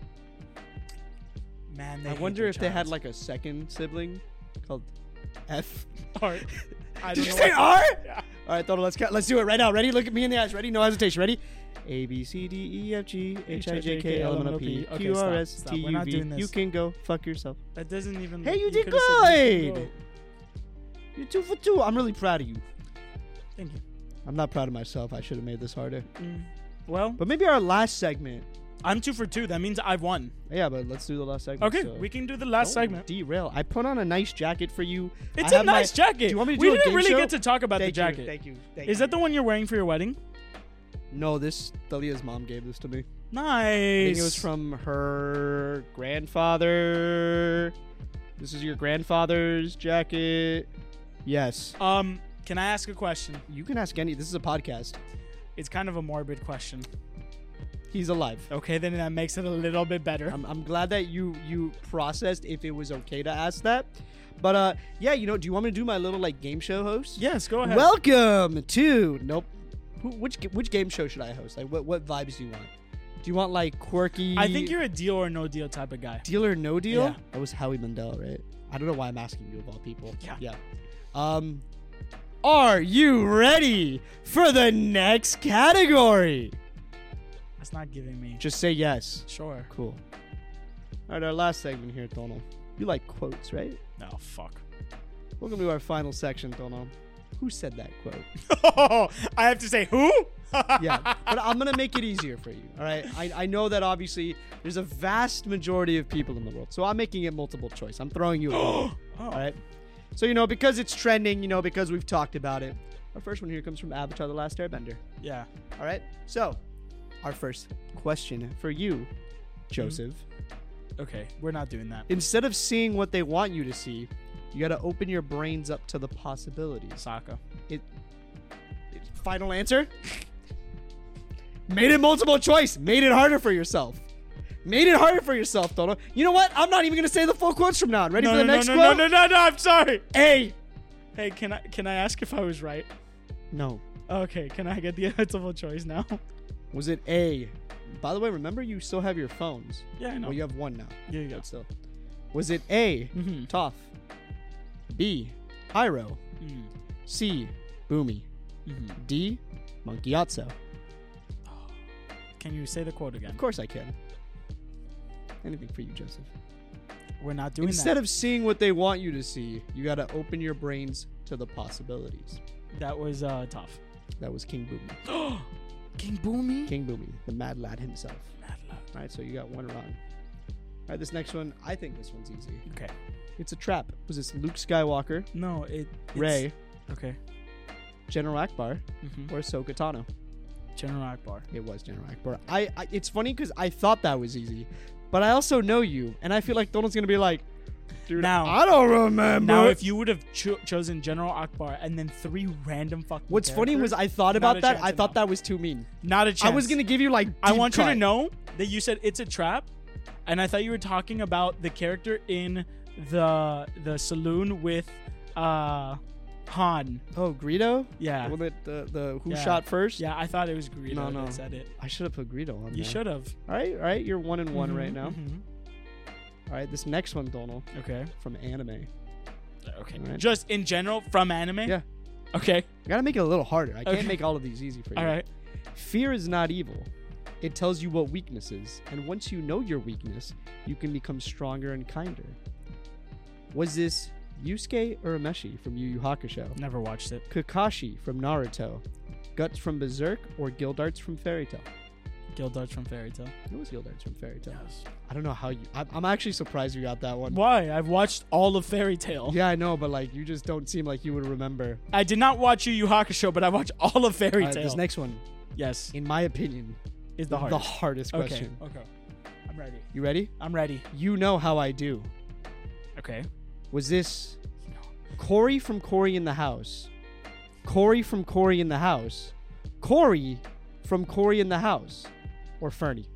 Speaker 2: Man, they
Speaker 3: I
Speaker 2: hate
Speaker 3: wonder
Speaker 2: their
Speaker 3: if they had
Speaker 2: child.
Speaker 3: like a second sibling called F.
Speaker 2: Or- I
Speaker 3: Did
Speaker 2: don't
Speaker 3: you
Speaker 2: know
Speaker 3: say
Speaker 2: what-
Speaker 3: R?
Speaker 2: Yeah.
Speaker 3: All right, Toto, let's count. Let's do it right now. Ready? Look at me in the eyes. Ready? No hesitation. Ready? A B C D E F G H I J K L M N O P
Speaker 2: Okay,
Speaker 3: Q R S
Speaker 2: stop,
Speaker 3: T
Speaker 2: stop. We're
Speaker 3: U
Speaker 2: not
Speaker 3: V.
Speaker 2: doing this.
Speaker 3: You can go fuck yourself.
Speaker 2: That doesn't even.
Speaker 3: Hey, you did
Speaker 2: could've said you can
Speaker 3: good.
Speaker 2: go.
Speaker 3: You're two for two. I'm really proud of you.
Speaker 2: Thank you.
Speaker 3: I'm not proud of myself. I should have made this harder.
Speaker 2: Mm. Well,
Speaker 3: But maybe our last segment.
Speaker 2: I'm two for two. That means I've won.
Speaker 3: Yeah, but let's do the last segment.
Speaker 2: Okay,
Speaker 3: so-
Speaker 2: we can do the last
Speaker 3: Don't
Speaker 2: segment.
Speaker 3: Derail. I put on a nice jacket for you.
Speaker 2: It's
Speaker 3: I
Speaker 2: a
Speaker 3: have my-
Speaker 2: nice jacket.
Speaker 3: Do you want me to
Speaker 2: we
Speaker 3: do a
Speaker 2: didn't
Speaker 3: game
Speaker 2: really
Speaker 3: show?
Speaker 2: get to talk about
Speaker 3: Thank
Speaker 2: the jacket.
Speaker 3: You, thank you. Thank
Speaker 2: Is
Speaker 3: you.
Speaker 2: that the one you're wearing for your wedding?
Speaker 3: No, this Thalia's mom gave this to me.
Speaker 2: Nice.
Speaker 3: I think it was from her grandfather. This is your grandfather's jacket. Yes.
Speaker 2: Um, can I ask a question?
Speaker 3: You can ask any. This is a podcast.
Speaker 2: It's kind of a morbid question.
Speaker 3: He's alive.
Speaker 2: Okay, then that makes it a little bit better.
Speaker 3: I'm, I'm glad that you you processed if it was okay to ask that. But uh, yeah, you know, do you want me to do my little like game show host?
Speaker 2: Yes, go ahead.
Speaker 3: Welcome to nope. Who, which which game show should I host? Like, what what vibes do you want? Do you want like quirky?
Speaker 2: I think you're a deal or no deal type of guy.
Speaker 3: Deal or no deal?
Speaker 2: Yeah.
Speaker 3: That was Howie Mandel, right? I don't know why I'm asking you of all people.
Speaker 2: Yeah.
Speaker 3: Yeah. Um, are you ready for the next category?
Speaker 2: That's not giving me.
Speaker 3: Just say yes.
Speaker 2: Sure.
Speaker 3: Cool. All right, our last segment here, Donald. You like quotes, right?
Speaker 2: No, fuck.
Speaker 3: Welcome to our final section, Donald. Who said that quote?
Speaker 2: I have to say who?
Speaker 3: Yeah, but I'm gonna make it easier for you. All right, I, I know that obviously there's a vast majority of people in the world, so I'm making it multiple choice. I'm throwing you.
Speaker 2: Oh.
Speaker 3: All right, so you know because it's trending, you know because we've talked about it. Our first one here comes from Avatar: The Last Airbender.
Speaker 2: Yeah.
Speaker 3: All right, so our first question for you, Joseph.
Speaker 2: Okay, we're not doing that.
Speaker 3: Instead of seeing what they want you to see, you got to open your brains up to the possibilities.
Speaker 2: Sokka.
Speaker 3: It. Final answer. Made it multiple choice. Made it harder for yourself. Made it harder for yourself, Dono. You know what? I'm not even gonna say the full quotes from now on. Ready
Speaker 2: No,
Speaker 3: for the
Speaker 2: no,
Speaker 3: next
Speaker 2: no,
Speaker 3: quote?
Speaker 2: no, no, no, no, I'm sorry.
Speaker 3: A.
Speaker 2: Hey, can I can I ask if I was right?
Speaker 3: No.
Speaker 2: Okay, can I get the multiple choice now?
Speaker 3: Was it A? By the way, remember you still have your phones.
Speaker 2: Yeah, I know.
Speaker 3: Well, you have one now.
Speaker 2: Yeah, you go.
Speaker 3: But still. Was it A?
Speaker 2: Mhm.
Speaker 3: Toph. B. Pyro.
Speaker 2: Mm.
Speaker 3: C. Boomy.
Speaker 2: Mhm.
Speaker 3: D. Monkeyatso.
Speaker 2: Can you say the quote again?
Speaker 3: Of course I can. Anything for you, Joseph.
Speaker 2: We're not doing
Speaker 3: Instead
Speaker 2: that.
Speaker 3: of seeing what they want you to see, you gotta open your brains to the possibilities.
Speaker 2: That was uh, tough.
Speaker 3: That was King Boomy.
Speaker 2: King Boomy.
Speaker 3: King Boomy, the mad lad himself.
Speaker 2: Mad lad.
Speaker 3: All right, so you got one wrong. All right, this next one, I think this one's easy.
Speaker 2: Okay.
Speaker 3: It's a trap. Was this Luke Skywalker,
Speaker 2: No, it. It's,
Speaker 3: Rey,
Speaker 2: Okay.
Speaker 3: General Akbar,
Speaker 2: Mm-hmm.
Speaker 3: or Ahsoka Tano?
Speaker 2: General Akbar.
Speaker 3: It was General Akbar. I, I it's funny because I thought that was easy, but I also know you, and I feel like Donald's gonna be like, dude,
Speaker 2: Now-
Speaker 3: I don't remember.
Speaker 2: Now, if you would have cho- chosen General Akbar and then three random fucking.
Speaker 3: What's funny was
Speaker 2: characters,
Speaker 3: I thought
Speaker 2: not
Speaker 3: about
Speaker 2: a
Speaker 3: that.
Speaker 2: chance
Speaker 3: I
Speaker 2: in
Speaker 3: thought
Speaker 2: hell.
Speaker 3: that was too mean.
Speaker 2: not a chance.
Speaker 3: I was gonna give you like.
Speaker 2: I
Speaker 3: deep
Speaker 2: want you to
Speaker 3: cut.
Speaker 2: know that you said it's a trap, and I thought you were talking about the character in the the saloon with uh Han.
Speaker 3: Oh, Greedo.
Speaker 2: Yeah.
Speaker 3: Well, the the, the who
Speaker 2: Yeah.
Speaker 3: shot first?
Speaker 2: Yeah, I thought it was Greedo
Speaker 3: No, no.
Speaker 2: that said it.
Speaker 3: I should have put Greedo on.
Speaker 2: You
Speaker 3: there.
Speaker 2: should have.
Speaker 3: All right, all right. You're one and one
Speaker 2: Mhm,
Speaker 3: right now.
Speaker 2: mhm.
Speaker 3: All right, this next one, Donald,
Speaker 2: Okay.
Speaker 3: from anime.
Speaker 2: Okay.
Speaker 3: All right.
Speaker 2: Just in general from anime.
Speaker 3: Yeah.
Speaker 2: Okay.
Speaker 3: I gotta make it a little harder. I can't
Speaker 2: Okay.
Speaker 3: make all of these easy for you.
Speaker 2: All right.
Speaker 3: Fear is not evil. It tells you what weakness is, and once you know your weakness, you can become stronger and kinder. Was this Yusuke Urameshi from Yu Yu Hakusho,
Speaker 2: Never watched it.
Speaker 3: Kakashi from Naruto, Guts from Berserk, or Gildarts from Fairy Tail?
Speaker 2: Gildarts from Fairy Tail.
Speaker 3: It was Gildarts from Fairy Tail. I don't know how you. I'm, I'm actually surprised you got that one.
Speaker 2: Why? I've watched all of Fairy Tail.
Speaker 3: Yeah, I know, but like you just don't seem like you would remember.
Speaker 2: I did not watch Yu Yu Hakusho, but I watched all of Fairy
Speaker 3: All right,
Speaker 2: Tail.
Speaker 3: this next one,
Speaker 2: yes,
Speaker 3: in my opinion,
Speaker 2: is the
Speaker 3: the
Speaker 2: hardest.
Speaker 3: hardest
Speaker 2: Okay.
Speaker 3: question.
Speaker 2: Okay. I'm ready.
Speaker 3: You ready?
Speaker 2: I'm ready.
Speaker 3: You know how I do.
Speaker 2: Okay.
Speaker 3: Was this Corey from Corey in the House? Corey from Corey in the House? Corey from Corey in the House? Or Fernie?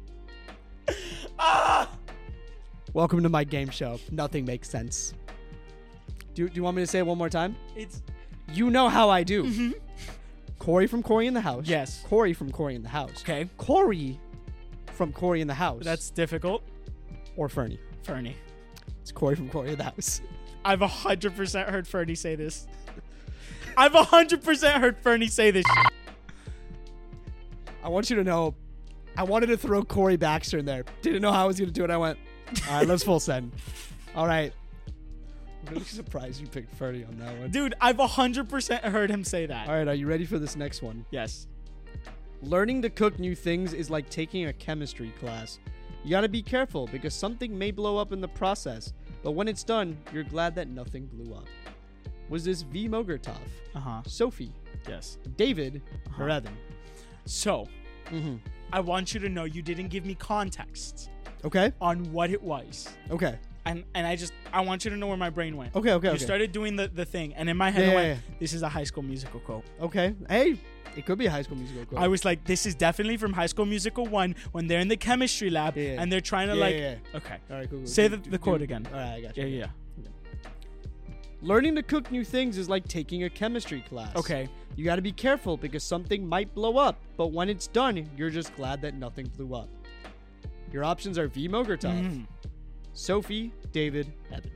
Speaker 2: Ah!
Speaker 3: Welcome to my game show. Nothing makes sense. Do, do you want me to say it one more time?
Speaker 2: It's
Speaker 3: You know how I do.
Speaker 2: Mhm.
Speaker 3: Corey from Corey in the House.
Speaker 2: Yes.
Speaker 3: Corey from Corey in the House.
Speaker 2: okay.
Speaker 3: Corey from Corey in the House.
Speaker 2: That's difficult.
Speaker 3: or Fernie.
Speaker 2: Fernie.
Speaker 3: It's Corey from Corey in the House.
Speaker 2: I've a hundred percent heard Fernie say this. I've a hundred percent heard Fernie say this. Shit.
Speaker 3: I want you to know, I wanted to throw Corey Baxter in there. Didn't know how I was going to do it. I went, all right, let's full send. All right. I'm really surprised you picked Fernie on that one.
Speaker 2: Dude, I've a hundred percent heard him say that.
Speaker 3: All right, are you ready for this next one?
Speaker 2: Yes.
Speaker 3: Learning to cook new things is like taking a chemistry class. You gotta be careful because something may blow up in the process, but when it's done, you're glad that nothing blew up. Was this V. Mogertov,
Speaker 2: Uh huh.
Speaker 3: Sophie,
Speaker 2: Yes.
Speaker 3: David,
Speaker 2: Uh-huh.
Speaker 3: or Evan?
Speaker 2: So,
Speaker 3: Mm-hmm.
Speaker 2: I want you to know you didn't give me context
Speaker 3: Okay,
Speaker 2: on what it was.
Speaker 3: okay,
Speaker 2: And and I just I want you to know where my brain went.
Speaker 3: okay, okay,
Speaker 2: You
Speaker 3: okay.
Speaker 2: started doing the, the thing, and in my head
Speaker 3: Yeah,
Speaker 2: I
Speaker 3: yeah,
Speaker 2: went, "This is a High School Musical quote."
Speaker 3: okay. Hey, it could be a High School Musical quote.
Speaker 2: I was like, "This is definitely from High School Musical one when they're in the chemistry lab
Speaker 3: Yeah, yeah.
Speaker 2: and they're trying to
Speaker 3: Yeah,
Speaker 2: like."
Speaker 3: yeah,
Speaker 2: Okay.
Speaker 3: All right, cool, cool.
Speaker 2: Say
Speaker 3: Do-
Speaker 2: the,
Speaker 3: do-
Speaker 2: the quote
Speaker 3: do-
Speaker 2: again.
Speaker 3: All right, I got you.
Speaker 2: Yeah, yeah.
Speaker 3: Learning to cook new things is like taking a chemistry class.
Speaker 2: Okay.
Speaker 3: You got to be careful because something might blow up, but when it's done, you're just glad that nothing blew up. Your options are V. Mogertov,
Speaker 2: Mhm.
Speaker 3: Sophie, David, Evan.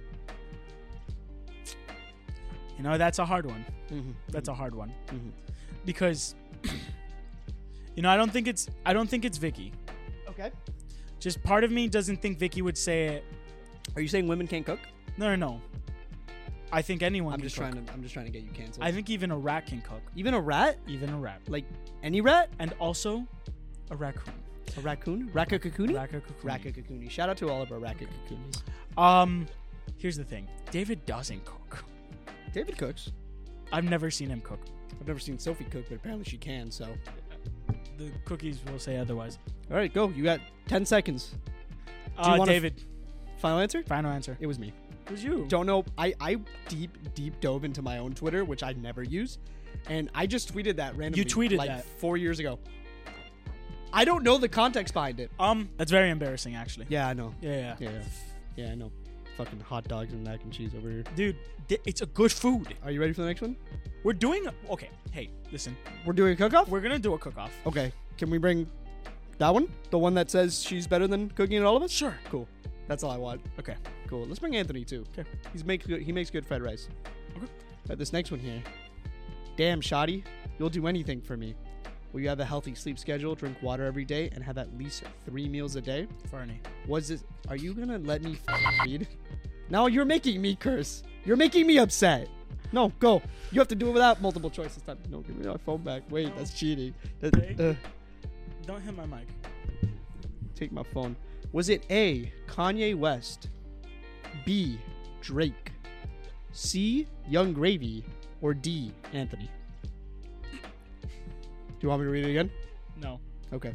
Speaker 2: You know, that's a hard one.
Speaker 3: Mm-hmm.
Speaker 2: That's a hard one
Speaker 3: Mhm.
Speaker 2: because you know, I don't think it's I don't think it's Vicky.
Speaker 3: Okay.
Speaker 2: Just part of me doesn't think Vicky would say it.
Speaker 3: Are you saying women can't cook?
Speaker 2: No, no, no. I think anyone
Speaker 3: I'm
Speaker 2: can
Speaker 3: just
Speaker 2: cook.
Speaker 3: trying to. I'm just trying to get you canceled.
Speaker 2: I think even a rat can cook.
Speaker 3: Even a rat,
Speaker 2: Even a rat.
Speaker 3: like any rat,
Speaker 2: And also a raccoon.
Speaker 3: a raccoon, Rakakakuni,
Speaker 2: Rakakakuni.
Speaker 3: Rakakakuni. Shout out to all of our Rakakakunis.
Speaker 2: Um, here's the thing. David doesn't cook.
Speaker 3: David cooks.
Speaker 2: I've never seen him cook.
Speaker 3: I've never seen Sophie cook, but apparently she can. So,
Speaker 2: The cookies will say otherwise.
Speaker 3: all right, go. You got ten seconds.
Speaker 2: Uh,
Speaker 3: wanna f-
Speaker 2: David.
Speaker 3: Final answer.
Speaker 2: Final answer.
Speaker 3: It was me.
Speaker 2: It was you.
Speaker 3: Don't know. I, I deep deep dove into my own Twitter, which I never use, and I just tweeted that randomly.
Speaker 2: tweeted
Speaker 3: like
Speaker 2: that.
Speaker 3: four years ago. I don't know the context behind it.
Speaker 2: Um, that's very embarrassing, actually.
Speaker 3: Yeah, I know.
Speaker 2: Yeah, yeah.
Speaker 3: Yeah, yeah. Yeah, I know. Fucking hot dogs and mac and cheese over here.
Speaker 2: Dude, th- it's a good food.
Speaker 3: Are you ready for the next one?
Speaker 2: We're doing... Okay, hey, listen.
Speaker 3: We're doing a cook-off?
Speaker 2: We're going to do a cook-off.
Speaker 3: Okay. Can we bring that one? The one that says she's better than cooking at all of us?
Speaker 2: Sure.
Speaker 3: Cool. That's all I want.
Speaker 2: Okay.
Speaker 3: Cool. Let's bring Anthony, too.
Speaker 2: Okay.
Speaker 3: He's make good, he makes good fried rice.
Speaker 2: Okay.
Speaker 3: But this next one here. Damn, Shoddy. You'll do anything for me. Will you have a healthy sleep schedule, drink water every day, and have at least three meals a day?
Speaker 2: Fernie.
Speaker 3: Was this... Are you gonna let me f- read? Now you're making me curse. You're making me upset. No, go. You have to do it without multiple choice this time. No, give me my phone back. Wait,
Speaker 2: No.
Speaker 3: that's cheating. That-
Speaker 2: Okay.
Speaker 3: uh,
Speaker 2: Don't hit my mic.
Speaker 3: take my phone. Was it A, Kanye West, B, Drake, C, Young Gravy, or D, Anthony? Do you want me to read it again?
Speaker 2: No.
Speaker 3: Okay.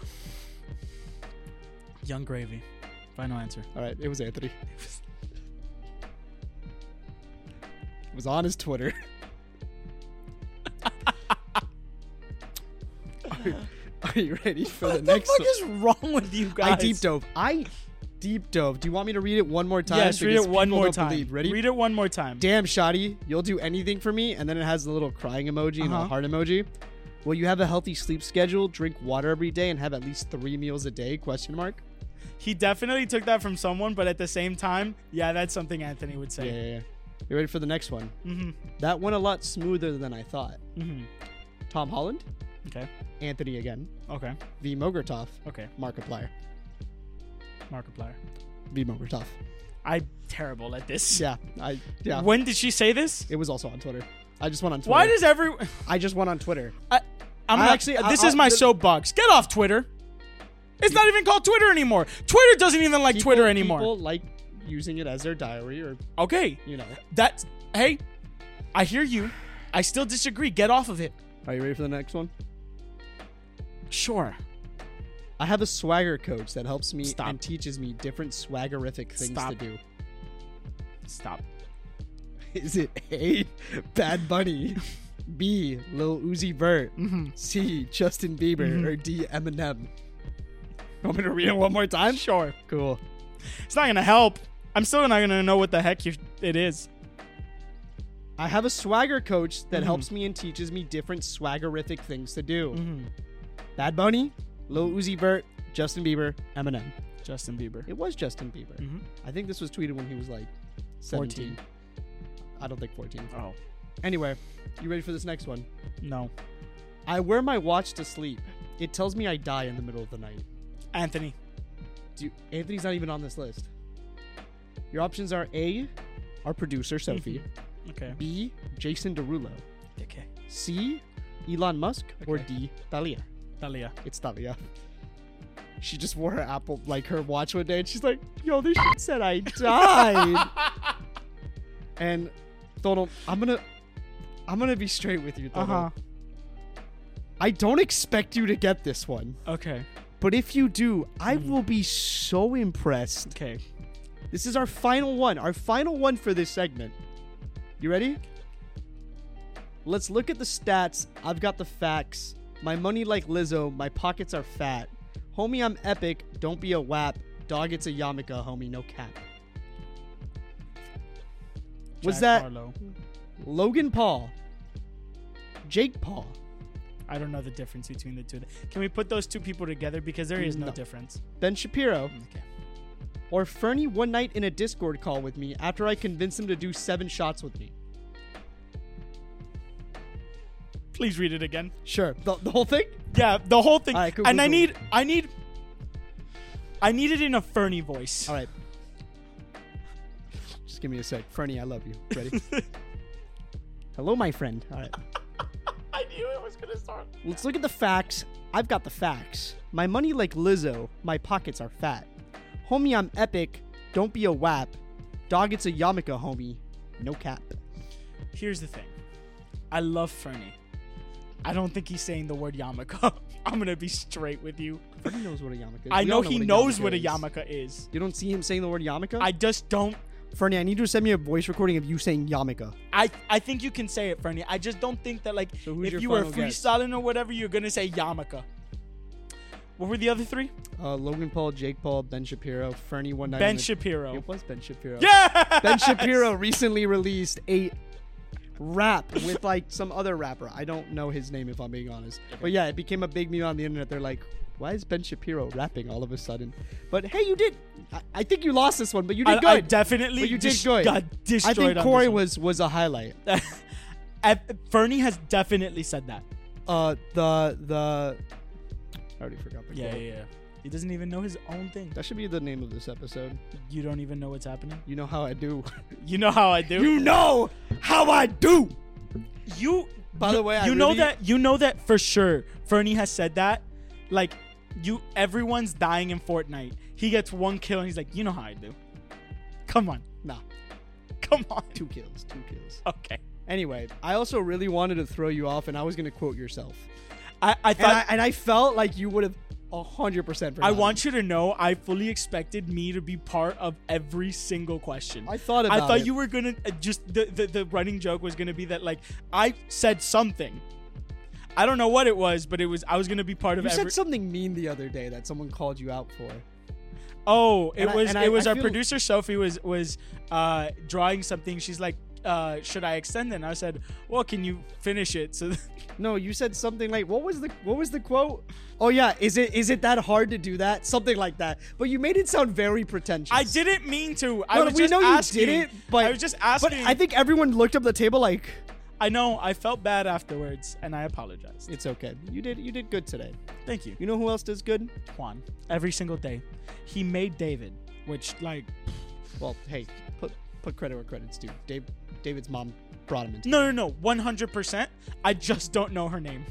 Speaker 2: Young Gravy. Final answer.
Speaker 3: All right. It was Anthony. It was on his Twitter. are, are you ready for the
Speaker 2: What the
Speaker 3: next
Speaker 2: fuck
Speaker 3: one?
Speaker 2: is wrong with you guys?
Speaker 3: I deep dove. I deep dove. Do you want me to read it one more time?
Speaker 2: Yes, read
Speaker 3: Because
Speaker 2: it one
Speaker 3: people
Speaker 2: more
Speaker 3: don't
Speaker 2: time.
Speaker 3: believe. Ready?
Speaker 2: Read it one more time.
Speaker 3: Damn, Shoddy, you'll do anything for me. And then it has the little crying emoji and
Speaker 2: Uh-huh.
Speaker 3: a heart emoji. Will you have a healthy sleep schedule, drink water every day, and have at least three meals a day? Question mark.
Speaker 2: He definitely took that from someone, but at the same time, yeah, that's something Anthony would
Speaker 3: Yeah,
Speaker 2: say.
Speaker 3: yeah, yeah. You ready for the next one?
Speaker 2: Mm-hmm.
Speaker 3: That went a lot smoother than I thought.
Speaker 2: Mm-hmm.
Speaker 3: Tom Holland,
Speaker 2: Okay.
Speaker 3: Anthony again,
Speaker 2: Okay.
Speaker 3: V. Mogurtov,
Speaker 2: Okay.
Speaker 3: Markiplier,
Speaker 2: Markiplier.
Speaker 3: V. Mogurtov.
Speaker 2: I'm terrible at this.
Speaker 3: Yeah, I yeah.
Speaker 2: When did she say this?
Speaker 3: It was also on Twitter. I just went on Twitter.
Speaker 2: Why does every...
Speaker 3: I just went on Twitter?
Speaker 2: I, I'm
Speaker 3: I
Speaker 2: not,
Speaker 3: actually- I-
Speaker 2: This
Speaker 3: I-
Speaker 2: is my
Speaker 3: the-
Speaker 2: soapbox. Get off Twitter. It's not even called Twitter anymore. Twitter doesn't even like
Speaker 3: People-
Speaker 2: Twitter anymore.
Speaker 3: People like using it as their diary, or
Speaker 2: Okay.
Speaker 3: you know.
Speaker 2: That's... Hey, I hear you. I still disagree. Get off of it.
Speaker 3: Are you ready for the next one?
Speaker 2: Sure.
Speaker 3: I have a swagger coach that helps me
Speaker 2: Stop.
Speaker 3: and teaches me different swaggerific things
Speaker 2: Stop.
Speaker 3: to do.
Speaker 2: Stop.
Speaker 3: Is it A, Bad Bunny, B, Lil Uzi Vert,
Speaker 2: Mm-hmm.
Speaker 3: C, Justin Bieber,
Speaker 2: Mhm.
Speaker 3: or D, Eminem? Want me to read it one more time?
Speaker 2: Sure.
Speaker 3: Cool.
Speaker 2: It's not going to help. I'm still not going to know what the heck you, it is.
Speaker 3: I have a swagger coach that
Speaker 2: Mhm.
Speaker 3: helps me and teaches me different swaggerific things to do.
Speaker 2: Mm-hmm.
Speaker 3: Bad Bunny, Lil Uzi Vert, Justin Bieber, Eminem.
Speaker 2: Justin Bieber.
Speaker 3: It was Justin Bieber.
Speaker 2: Mm-hmm.
Speaker 3: I think this was tweeted when he was like seventeen. I don't think fourteen.
Speaker 2: Oh,
Speaker 3: Anyway, you ready for this next one?
Speaker 2: no.
Speaker 3: I wear my watch to sleep. It tells me I die in the middle of the night.
Speaker 2: Anthony.
Speaker 3: Dude, Anthony's not even on this list. Your options are A, our producer, Sophie.
Speaker 2: Okay.
Speaker 3: B, Jason Derulo.
Speaker 2: Okay.
Speaker 3: C, Elon Musk. Or
Speaker 2: Okay.
Speaker 3: D, Thalia.
Speaker 2: Talia.
Speaker 3: It's Thalia. She just wore her Apple, like her watch one day, and she's like, yo, this shit said I died. And Donald, I'm gonna, I'm gonna be straight with you, Donald.
Speaker 2: Uh-huh.
Speaker 3: I don't expect you to get this one.
Speaker 2: Okay.
Speaker 3: But if you do, I
Speaker 2: Mhm.
Speaker 3: will be so impressed.
Speaker 2: Okay.
Speaker 3: This is our final one. Our final one for this segment. You ready? Let's look at the stats. I've got the facts. My money like Lizzo. My pockets are fat. Homie, I'm epic. Don't be a wap. Dog, it's a yarmulke, homie. No cap. Was
Speaker 2: Jack
Speaker 3: that
Speaker 2: Harlow.
Speaker 3: Logan Paul? Jake Paul?
Speaker 2: I don't know the difference between the two. Can we put those two people together? Because there is no,
Speaker 3: No.
Speaker 2: difference.
Speaker 3: Ben Shapiro?
Speaker 2: Okay.
Speaker 3: Or Fernie one night in a Discord call with me after I convinced him to do seven shots with me?
Speaker 2: Please read it again.
Speaker 3: Sure. The, the whole thing?
Speaker 2: Yeah, the whole thing.
Speaker 3: All right, cool,
Speaker 2: and
Speaker 3: cool,
Speaker 2: I
Speaker 3: cool.
Speaker 2: need, I need, I need it in a Fernie voice.
Speaker 3: All right. Just give me a sec. Fernie, I love you. Ready? Hello, my friend. All right.
Speaker 2: I knew it was gonna start.
Speaker 3: Let's look at the facts. I've got the facts. My money like Lizzo. My pockets are fat. Homie, I'm epic. Don't be a wap. Dog, it's a yarmulke, homie. No cap.
Speaker 2: Here's the thing. I love Fernie. I don't think he's saying the word yarmulke. I'm gonna be straight with you.
Speaker 3: Fernie knows what a yarmulke is.
Speaker 2: I
Speaker 3: We
Speaker 2: know
Speaker 3: all
Speaker 2: he
Speaker 3: a
Speaker 2: knows what a
Speaker 3: is.
Speaker 2: yarmulke is.
Speaker 3: You don't see him saying the word yarmulke?
Speaker 2: I just don't.
Speaker 3: Fernie, I need you to send me a voice recording of you saying yarmulke.
Speaker 2: I I think you can say it, Fernie. I just don't think that like
Speaker 3: So who's
Speaker 2: if
Speaker 3: your
Speaker 2: you were
Speaker 3: final guess?
Speaker 2: freestyling or whatever, you're gonna say yarmulke. What were the other three?
Speaker 3: Uh, Logan Paul, Jake Paul, Ben Shapiro, Fernie one night.
Speaker 2: Ben
Speaker 3: in the-
Speaker 2: Shapiro.
Speaker 3: It was Ben Shapiro.
Speaker 2: Yeah.
Speaker 3: Ben Shapiro recently released a rap with like some other rapper. I don't know his name if I'm being honest.
Speaker 2: Okay.
Speaker 3: But yeah, it became a big meme on the internet. They're like, why is Ben Shapiro rapping all of a sudden? But hey, you did. I, I think you lost this one, but you did
Speaker 2: I,
Speaker 3: good.
Speaker 2: I definitely
Speaker 3: But you did
Speaker 2: dis-
Speaker 3: good.
Speaker 2: got destroyed.
Speaker 3: I think
Speaker 2: on
Speaker 3: Corey
Speaker 2: this one.
Speaker 3: was was a highlight.
Speaker 2: At- Fernie has definitely said that.
Speaker 3: Uh, the the. I already forgot the
Speaker 2: Yeah,
Speaker 3: quote.
Speaker 2: yeah, yeah. He doesn't even know his own thing.
Speaker 3: That should be the name of this episode.
Speaker 2: You don't even know what's happening.
Speaker 3: You know how I do.
Speaker 2: You know how I do.
Speaker 3: You know how I do.
Speaker 2: You.
Speaker 3: By
Speaker 2: you,
Speaker 3: the way, I
Speaker 2: you know
Speaker 3: really-
Speaker 2: that you know that for sure. Fernie has said that. Like, you, everyone's dying in Fortnite. He gets one kill and he's like, you know how I do. Come on,
Speaker 3: Nah,
Speaker 2: come on.
Speaker 3: two kills, two kills.
Speaker 2: Okay.
Speaker 3: Anyway, I also really wanted to throw you off, and I was gonna quote yourself.
Speaker 2: I, I
Speaker 3: And
Speaker 2: thought.
Speaker 3: I, and I felt like you would have a hundred percent.
Speaker 2: I want you to know I fully expected me to be part of every single question.
Speaker 3: I thought
Speaker 2: I
Speaker 3: about
Speaker 2: thought
Speaker 3: it.
Speaker 2: you were gonna uh, just the, the the running joke was gonna be that like I said something. I don't know what it was, but it was I was gonna be part of
Speaker 3: You
Speaker 2: every.
Speaker 3: said something mean the other day that someone called you out for.
Speaker 2: Oh, it
Speaker 3: And I-
Speaker 2: was
Speaker 3: and
Speaker 2: it
Speaker 3: I-
Speaker 2: was
Speaker 3: I
Speaker 2: our
Speaker 3: feel-
Speaker 2: producer Sophie was was uh, drawing something. She's like, uh, should I extend it? And I said, well, can you finish it? So
Speaker 3: No, you said something like, what was the what was the quote? Oh yeah, is it is it that hard to do that? Something like that. But you made it sound very pretentious.
Speaker 2: I didn't mean to. I
Speaker 3: No,
Speaker 2: was
Speaker 3: we
Speaker 2: just
Speaker 3: know
Speaker 2: asking.
Speaker 3: you did it, but
Speaker 2: I was just
Speaker 3: But
Speaker 2: asking.
Speaker 3: I think everyone looked up the table like,
Speaker 2: I know. I felt bad afterwards, and I apologized.
Speaker 3: it's okay. You did you did good today.
Speaker 2: Thank you.
Speaker 3: You know who else does good?
Speaker 2: Juan, every single day. He made David, which like
Speaker 3: Well, hey, put put credit where credit's due. Dave David's mom brought him into.
Speaker 2: no no no one hundred percent. I just don't know her name.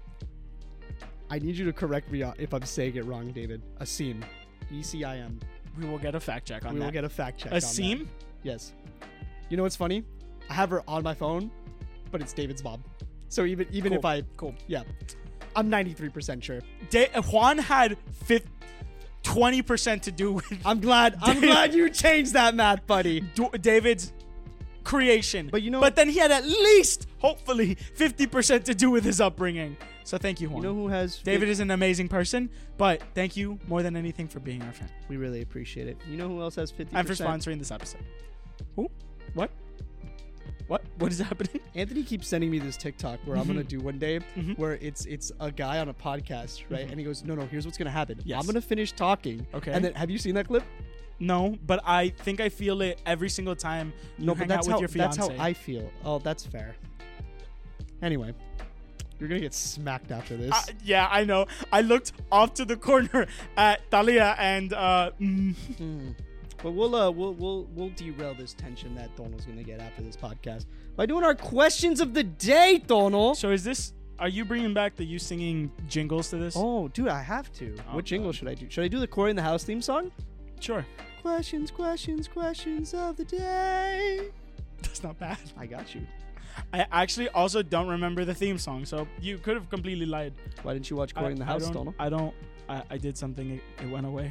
Speaker 3: I need you to correct me if I'm saying it wrong, David. Asim. E C I M.
Speaker 2: We will get a fact check on
Speaker 3: We
Speaker 2: that.
Speaker 3: will get a fact check on that.
Speaker 2: Asim?
Speaker 3: Yes. You know what's funny? I have her on my phone, but it's David's mom. So even even
Speaker 2: Cool.
Speaker 3: if I
Speaker 2: Cool.
Speaker 3: yeah, I'm ninety-three percent sure.
Speaker 2: Da- Juan had fifth, twenty percent to do with
Speaker 3: I'm glad I'm glad you changed that math, buddy.
Speaker 2: Du- David's creation.
Speaker 3: But you know-
Speaker 2: But then he had at least, hopefully, fifty percent to do with his upbringing. So thank you, Juan.
Speaker 3: You know who has
Speaker 2: David is an amazing person, but thank you more than anything for being our friend
Speaker 3: We really appreciate it. You know who else has fifty
Speaker 2: and
Speaker 3: percent?
Speaker 2: for sponsoring this episode. Who? What? What? What is happening?
Speaker 3: Anthony keeps sending me this TikTok where I'm gonna do one day
Speaker 2: Mhm.
Speaker 3: where it's it's a guy on a podcast, right?
Speaker 2: Mhm.
Speaker 3: And he goes, No, no, here's what's gonna happen.
Speaker 2: Yes.
Speaker 3: I'm gonna finish talking.
Speaker 2: Okay.
Speaker 3: And then have you seen that clip?
Speaker 2: No, but I think I feel it every single time you
Speaker 3: No,
Speaker 2: hang
Speaker 3: but that's
Speaker 2: out with
Speaker 3: how
Speaker 2: your
Speaker 3: that's
Speaker 2: fiance.
Speaker 3: how I feel. Oh, that's fair. Anyway, you're gonna get smacked after this.
Speaker 2: Uh, yeah, I know. I looked off to the corner at Talia and uh, mm,
Speaker 3: Mm. But we'll uh we'll we'll we'll derail this tension that Donald's gonna get after this podcast by doing our questions of the day, Donald.
Speaker 2: so is this? Are you bringing back the you singing jingles to this?
Speaker 3: Oh, dude, I have to.
Speaker 2: Oh,
Speaker 3: what jingle
Speaker 2: God.
Speaker 3: should I do? Should I do the Corey in the House theme song?
Speaker 2: Sure.
Speaker 3: Questions, questions, questions of the day.
Speaker 2: That's not bad.
Speaker 3: I got you.
Speaker 2: I actually also don't remember the theme song, so you could have completely lied.
Speaker 3: Why didn't you watch Corey
Speaker 2: I,
Speaker 3: in the
Speaker 2: I
Speaker 3: House,
Speaker 2: don't,
Speaker 3: Donald?
Speaker 2: I don't. I, I did something. It, it went away.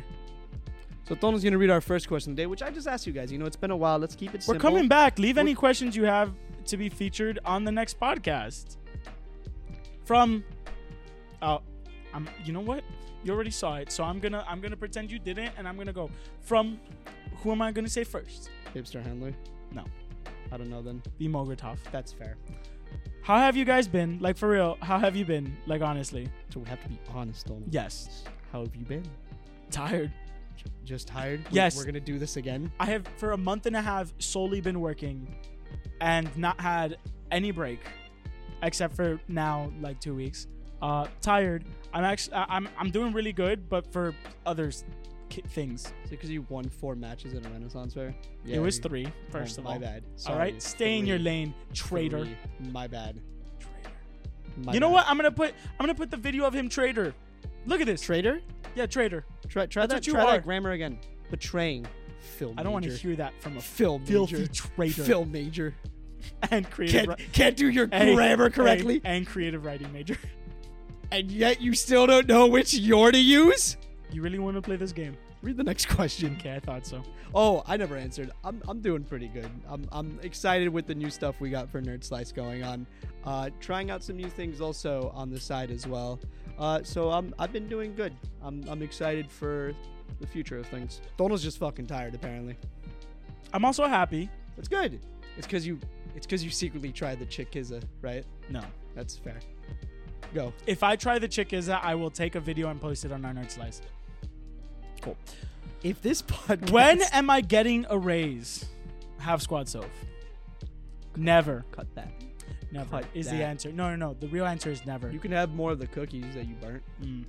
Speaker 3: So Donald's gonna read our first question of the day, which I just asked you guys. You know, it's been a while. Let's keep it
Speaker 2: We're
Speaker 3: simple.
Speaker 2: coming back. Leave any
Speaker 3: We're-
Speaker 2: questions you have to be featured on the next podcast. From, oh, I'm. You know what? You already saw it, so I'm gonna. I'm gonna pretend you didn't, and I'm gonna go from. Who am I gonna say first?
Speaker 3: Hipster Handler.
Speaker 2: No.
Speaker 3: I don't know then.
Speaker 2: The Mogotov.
Speaker 3: That's fair.
Speaker 2: How have you guys been? Like for real? How have you been? Like honestly?
Speaker 3: So we have to be honest, Donald.
Speaker 2: Yes.
Speaker 3: How have you been?
Speaker 2: Tired.
Speaker 3: J- Just tired? We-
Speaker 2: Yes.
Speaker 3: We're gonna do this again.
Speaker 2: I have for a month and a half solely been working, and not had any break, except for now like two weeks. Uh, tired. I'm actually I'm I'm doing really good, but for others ki- things.
Speaker 3: Is it because you won four matches at a Renaissance fair?
Speaker 2: it was
Speaker 3: you-
Speaker 2: three.
Speaker 3: oh,
Speaker 2: First of
Speaker 3: my
Speaker 2: all.
Speaker 3: bad.
Speaker 2: All
Speaker 3: Sorry,
Speaker 2: right, stay in your
Speaker 3: three.
Speaker 2: lane, traitor.
Speaker 3: Three. My bad.
Speaker 2: Traitor.
Speaker 3: My
Speaker 2: You know
Speaker 3: bad.
Speaker 2: what? I'm gonna put I'm gonna put the video of him traitor. Look at this.
Speaker 3: Traitor?
Speaker 2: yeah, traitor.
Speaker 3: Try, try
Speaker 2: That's
Speaker 3: that.
Speaker 2: what you
Speaker 3: Try
Speaker 2: are.
Speaker 3: that grammar again. Betraying. Phil.
Speaker 2: I don't want to
Speaker 3: Major.
Speaker 2: hear that from a
Speaker 3: Phil
Speaker 2: filthy
Speaker 3: Major.
Speaker 2: traitor
Speaker 3: Phil Major.
Speaker 2: and creative.
Speaker 3: Can't
Speaker 2: ri-
Speaker 3: can't do your
Speaker 2: Hey,
Speaker 3: grammar
Speaker 2: hey,
Speaker 3: correctly,
Speaker 2: and creative writing major.
Speaker 3: and yet you still don't know which you're to use.
Speaker 2: You really want to play this game?
Speaker 3: Read the next question.
Speaker 2: Okay, I thought so.
Speaker 3: Oh, I never answered. I'm I'm doing pretty good. I'm I'm excited with the new stuff we got for Nerd Slice going on. Uh, trying out some new things also on the side as well. Uh, so I'm I've been doing good. I'm I'm excited for the future of things. Donald's just fucking tired apparently.
Speaker 2: I'm also happy.
Speaker 3: It's good. It's because you it's because you secretly tried the Chick-Kizza, right?
Speaker 2: No.
Speaker 3: That's fair. Go.
Speaker 2: If I try the Chick-Kizza, I will take a video and post it on our Nerd Slice. Cool.
Speaker 3: If this podcast
Speaker 2: When am I getting a raise? Half Squad Soph. Never.
Speaker 3: cut that.
Speaker 2: Never
Speaker 3: Cut
Speaker 2: is
Speaker 3: that.
Speaker 2: the answer. No, no, no. The real answer is never.
Speaker 3: You can have more of the cookies that you burnt.
Speaker 2: Mm.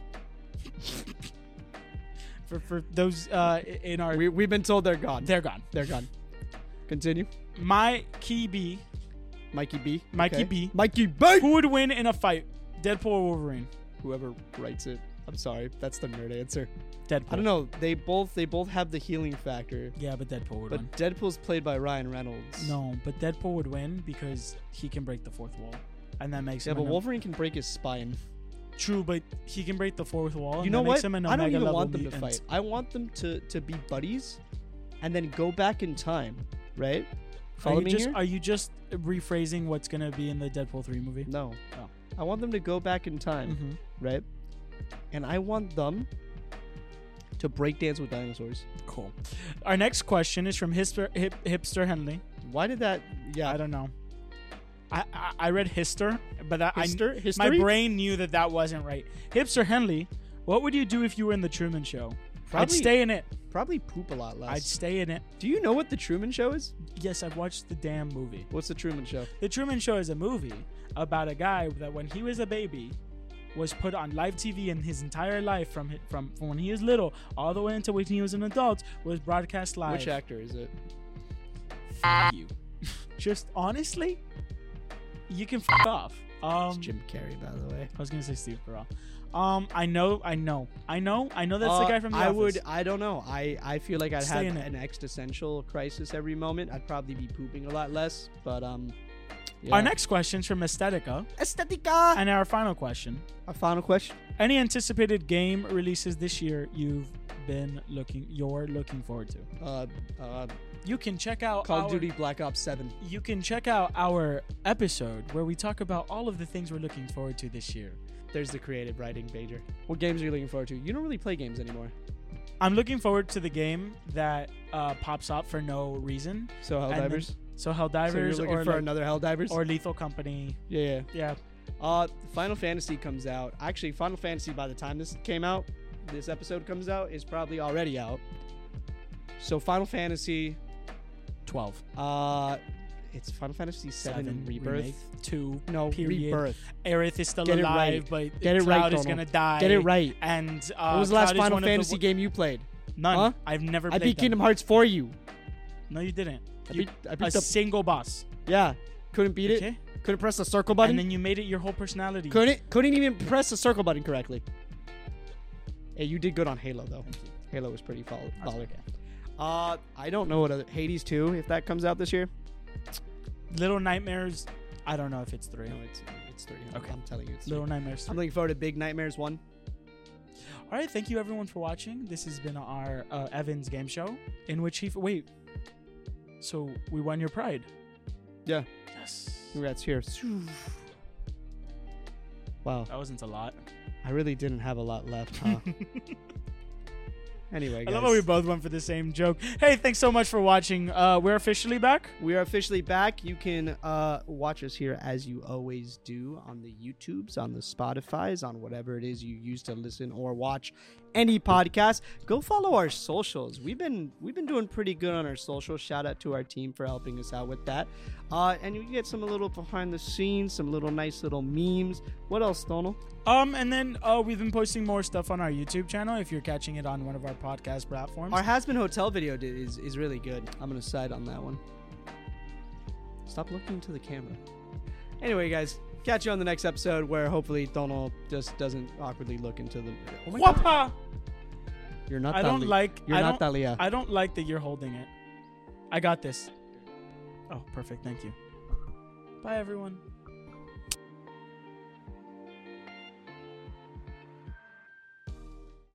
Speaker 2: for for those uh, in our,
Speaker 3: We we've been told they're gone.
Speaker 2: they're gone.
Speaker 3: They're gone. Continue.
Speaker 2: My key B.
Speaker 3: Mikey B.
Speaker 2: Mikey
Speaker 3: Okay.
Speaker 2: B.
Speaker 3: Mikey B.
Speaker 2: Who would win in a fight? Deadpool or Wolverine?
Speaker 3: Whoever writes it. I'm sorry. That's the nerd answer.
Speaker 2: Deadpool.
Speaker 3: I don't know. They both they both have the healing factor.
Speaker 2: Yeah, but Deadpool would
Speaker 3: But
Speaker 2: win.
Speaker 3: Deadpool's played by Ryan Reynolds.
Speaker 2: No, but Deadpool would win because he can break the fourth wall, and that makes
Speaker 3: Yeah,
Speaker 2: him.
Speaker 3: but
Speaker 2: an-
Speaker 3: Wolverine can break his spine.
Speaker 2: True, but he can break the fourth wall.
Speaker 3: You
Speaker 2: and
Speaker 3: know
Speaker 2: that
Speaker 3: what?
Speaker 2: Makes him an
Speaker 3: I don't
Speaker 2: Omega
Speaker 3: even
Speaker 2: level
Speaker 3: want them to
Speaker 2: mutant.
Speaker 3: fight. I want them to, to be buddies and then go back in time, right? Follow
Speaker 2: are you
Speaker 3: me
Speaker 2: just
Speaker 3: here?
Speaker 2: are you just rephrasing what's gonna be in the Deadpool three movie?
Speaker 3: No.
Speaker 2: Oh.
Speaker 3: I want them to go back in time,
Speaker 2: Mm-hmm.
Speaker 3: right? And I want them to break dance with dinosaurs.
Speaker 2: Cool. Our next question is from Hipster, hip, Hipster Henley.
Speaker 3: Why did that? Yeah.
Speaker 2: I don't know. I, I, I read Hister, but that
Speaker 3: Hister?
Speaker 2: I, my
Speaker 3: History?
Speaker 2: brain knew that that wasn't right. Hipster Henley, what would you do if you were in the Truman Show? I'd
Speaker 3: Probably-
Speaker 2: stay in it.
Speaker 3: Probably poop a lot less.
Speaker 2: I'd stay in it.
Speaker 3: Do you know what the Truman Show is?
Speaker 2: Yes, I've watched the damn movie.
Speaker 3: What's the Truman Show?
Speaker 2: The Truman Show is a movie about a guy that when he was a baby was put on live T V, and his entire life from hi- from, from when he was little all the way until when he was an adult was broadcast live.
Speaker 3: Which actor is it?
Speaker 2: F- you. Just honestly, you can f- off. Um,
Speaker 3: It's Jim Carrey, by the way.
Speaker 2: I was gonna say Steve Carell. Um, I know, I know, I know, I know. That's
Speaker 3: Uh,
Speaker 2: the guy from The
Speaker 3: I
Speaker 2: Office.
Speaker 3: would. I don't know. I, I feel like I'd
Speaker 2: Stay
Speaker 3: have
Speaker 2: in it.
Speaker 3: an existential crisis every moment. I'd probably be pooping a lot less. But um, yeah.
Speaker 2: Our next question is from Aesthetica,
Speaker 3: Aesthetica.
Speaker 2: and our final question:
Speaker 3: Our final question.
Speaker 2: any anticipated game releases this year you've been looking, you're looking forward to?
Speaker 3: Uh, uh,
Speaker 2: You can check out
Speaker 3: Call
Speaker 2: our,
Speaker 3: of Duty Black Ops seven.
Speaker 2: You can check out our episode where we talk about all of the things we're looking forward to this year.
Speaker 3: There's the creative writing pager. What games are you looking forward to? You don't really play games anymore.
Speaker 2: I'm looking forward to the game that uh, pops up for no reason.
Speaker 3: So
Speaker 2: And then-
Speaker 3: Helldivers.
Speaker 2: So
Speaker 3: So you're
Speaker 2: Helldivers
Speaker 3: looking
Speaker 2: or
Speaker 3: for
Speaker 2: like-
Speaker 3: another Helldivers?
Speaker 2: or Lethal Company.
Speaker 3: yeah, yeah.
Speaker 2: Yeah.
Speaker 3: Uh, Final Fantasy comes out. Actually, Final Fantasy, by the time this came out, this episode comes out, is probably already out. So Final Fantasy,
Speaker 2: twelve.
Speaker 3: uh, it's Final Fantasy seven,
Speaker 2: Seven,
Speaker 3: Rebirth.
Speaker 2: remake, two.
Speaker 3: No,
Speaker 2: period.
Speaker 3: Rebirth.
Speaker 2: Aerith is still
Speaker 3: Get it
Speaker 2: alive,
Speaker 3: right.
Speaker 2: but
Speaker 3: Get it
Speaker 2: Cloud
Speaker 3: right,
Speaker 2: is
Speaker 3: Donald.
Speaker 2: gonna die.
Speaker 3: Get it right.
Speaker 2: And uh,
Speaker 3: What was the last
Speaker 2: Cloud is
Speaker 3: Final
Speaker 2: one of the
Speaker 3: Fantasy
Speaker 2: wo-
Speaker 3: game you played?
Speaker 2: None.
Speaker 3: Huh?
Speaker 2: I've never
Speaker 3: I
Speaker 2: played
Speaker 3: beat
Speaker 2: them.
Speaker 3: Kingdom Hearts for you.
Speaker 2: No, you didn't.
Speaker 3: I
Speaker 2: You-
Speaker 3: beat, I
Speaker 2: a
Speaker 3: beat the
Speaker 2: single boss.
Speaker 3: yeah. Couldn't beat it.
Speaker 2: Okay.
Speaker 3: Couldn't press the circle button.
Speaker 2: And then you made it your whole personality.
Speaker 3: couldn't couldn't even press the circle button correctly. Hey, you did good on Halo though.
Speaker 2: Thank you.
Speaker 3: Halo was pretty follow-
Speaker 2: That's
Speaker 3: baller.
Speaker 2: okay.
Speaker 3: Uh, I don't know what other Hades two if that comes out this year.
Speaker 2: Little Nightmares. I don't know if it's three.
Speaker 3: No, it's it's three.
Speaker 2: Okay.
Speaker 3: I'm telling you, it's
Speaker 2: Little
Speaker 3: three.
Speaker 2: Nightmares.
Speaker 3: I'm
Speaker 2: three.
Speaker 3: looking forward to Big Nightmares one.
Speaker 2: All right. Thank you everyone for watching. This has been our uh, Evans game show in which he. F- wait. So we won your pride.
Speaker 3: Yeah.
Speaker 2: Yes.
Speaker 3: Congrats here. Wow,
Speaker 2: That wasn't a lot.
Speaker 3: I really didn't have a lot left, huh? Anyway,
Speaker 2: I
Speaker 3: guys,
Speaker 2: love how we both went for the same joke. Hey, thanks so much for watching. Uh, we're officially back.
Speaker 3: we are officially back. You can uh, watch us here as you always do on the YouTubes, on the Spotifys, on whatever it is you use to listen or watch any podcast. Go follow our socials. We've been we've been doing pretty good on our socials. Shout out to our team for helping us out with that. Uh, and you get some a little behind the scenes, some little nice little memes. What else, Donald?
Speaker 2: Um, and then uh, we've been posting more stuff on our YouTube channel. If you're catching it on one of our podcast platforms.
Speaker 3: Our Has Been Hotel video did, is is really good. I'm gonna side on that one. Stop looking to the camera. Anyway, guys, catch you on the next episode where hopefully Donald just doesn't awkwardly look into the. Oh my God.
Speaker 2: Whoppa!
Speaker 3: You're not.
Speaker 2: I don't
Speaker 3: Dali-
Speaker 2: like.
Speaker 3: You're
Speaker 2: I
Speaker 3: not
Speaker 2: don't,
Speaker 3: Dalia.
Speaker 2: I don't like that you're holding it. I got this. Oh, perfect. Thank you. Bye, everyone.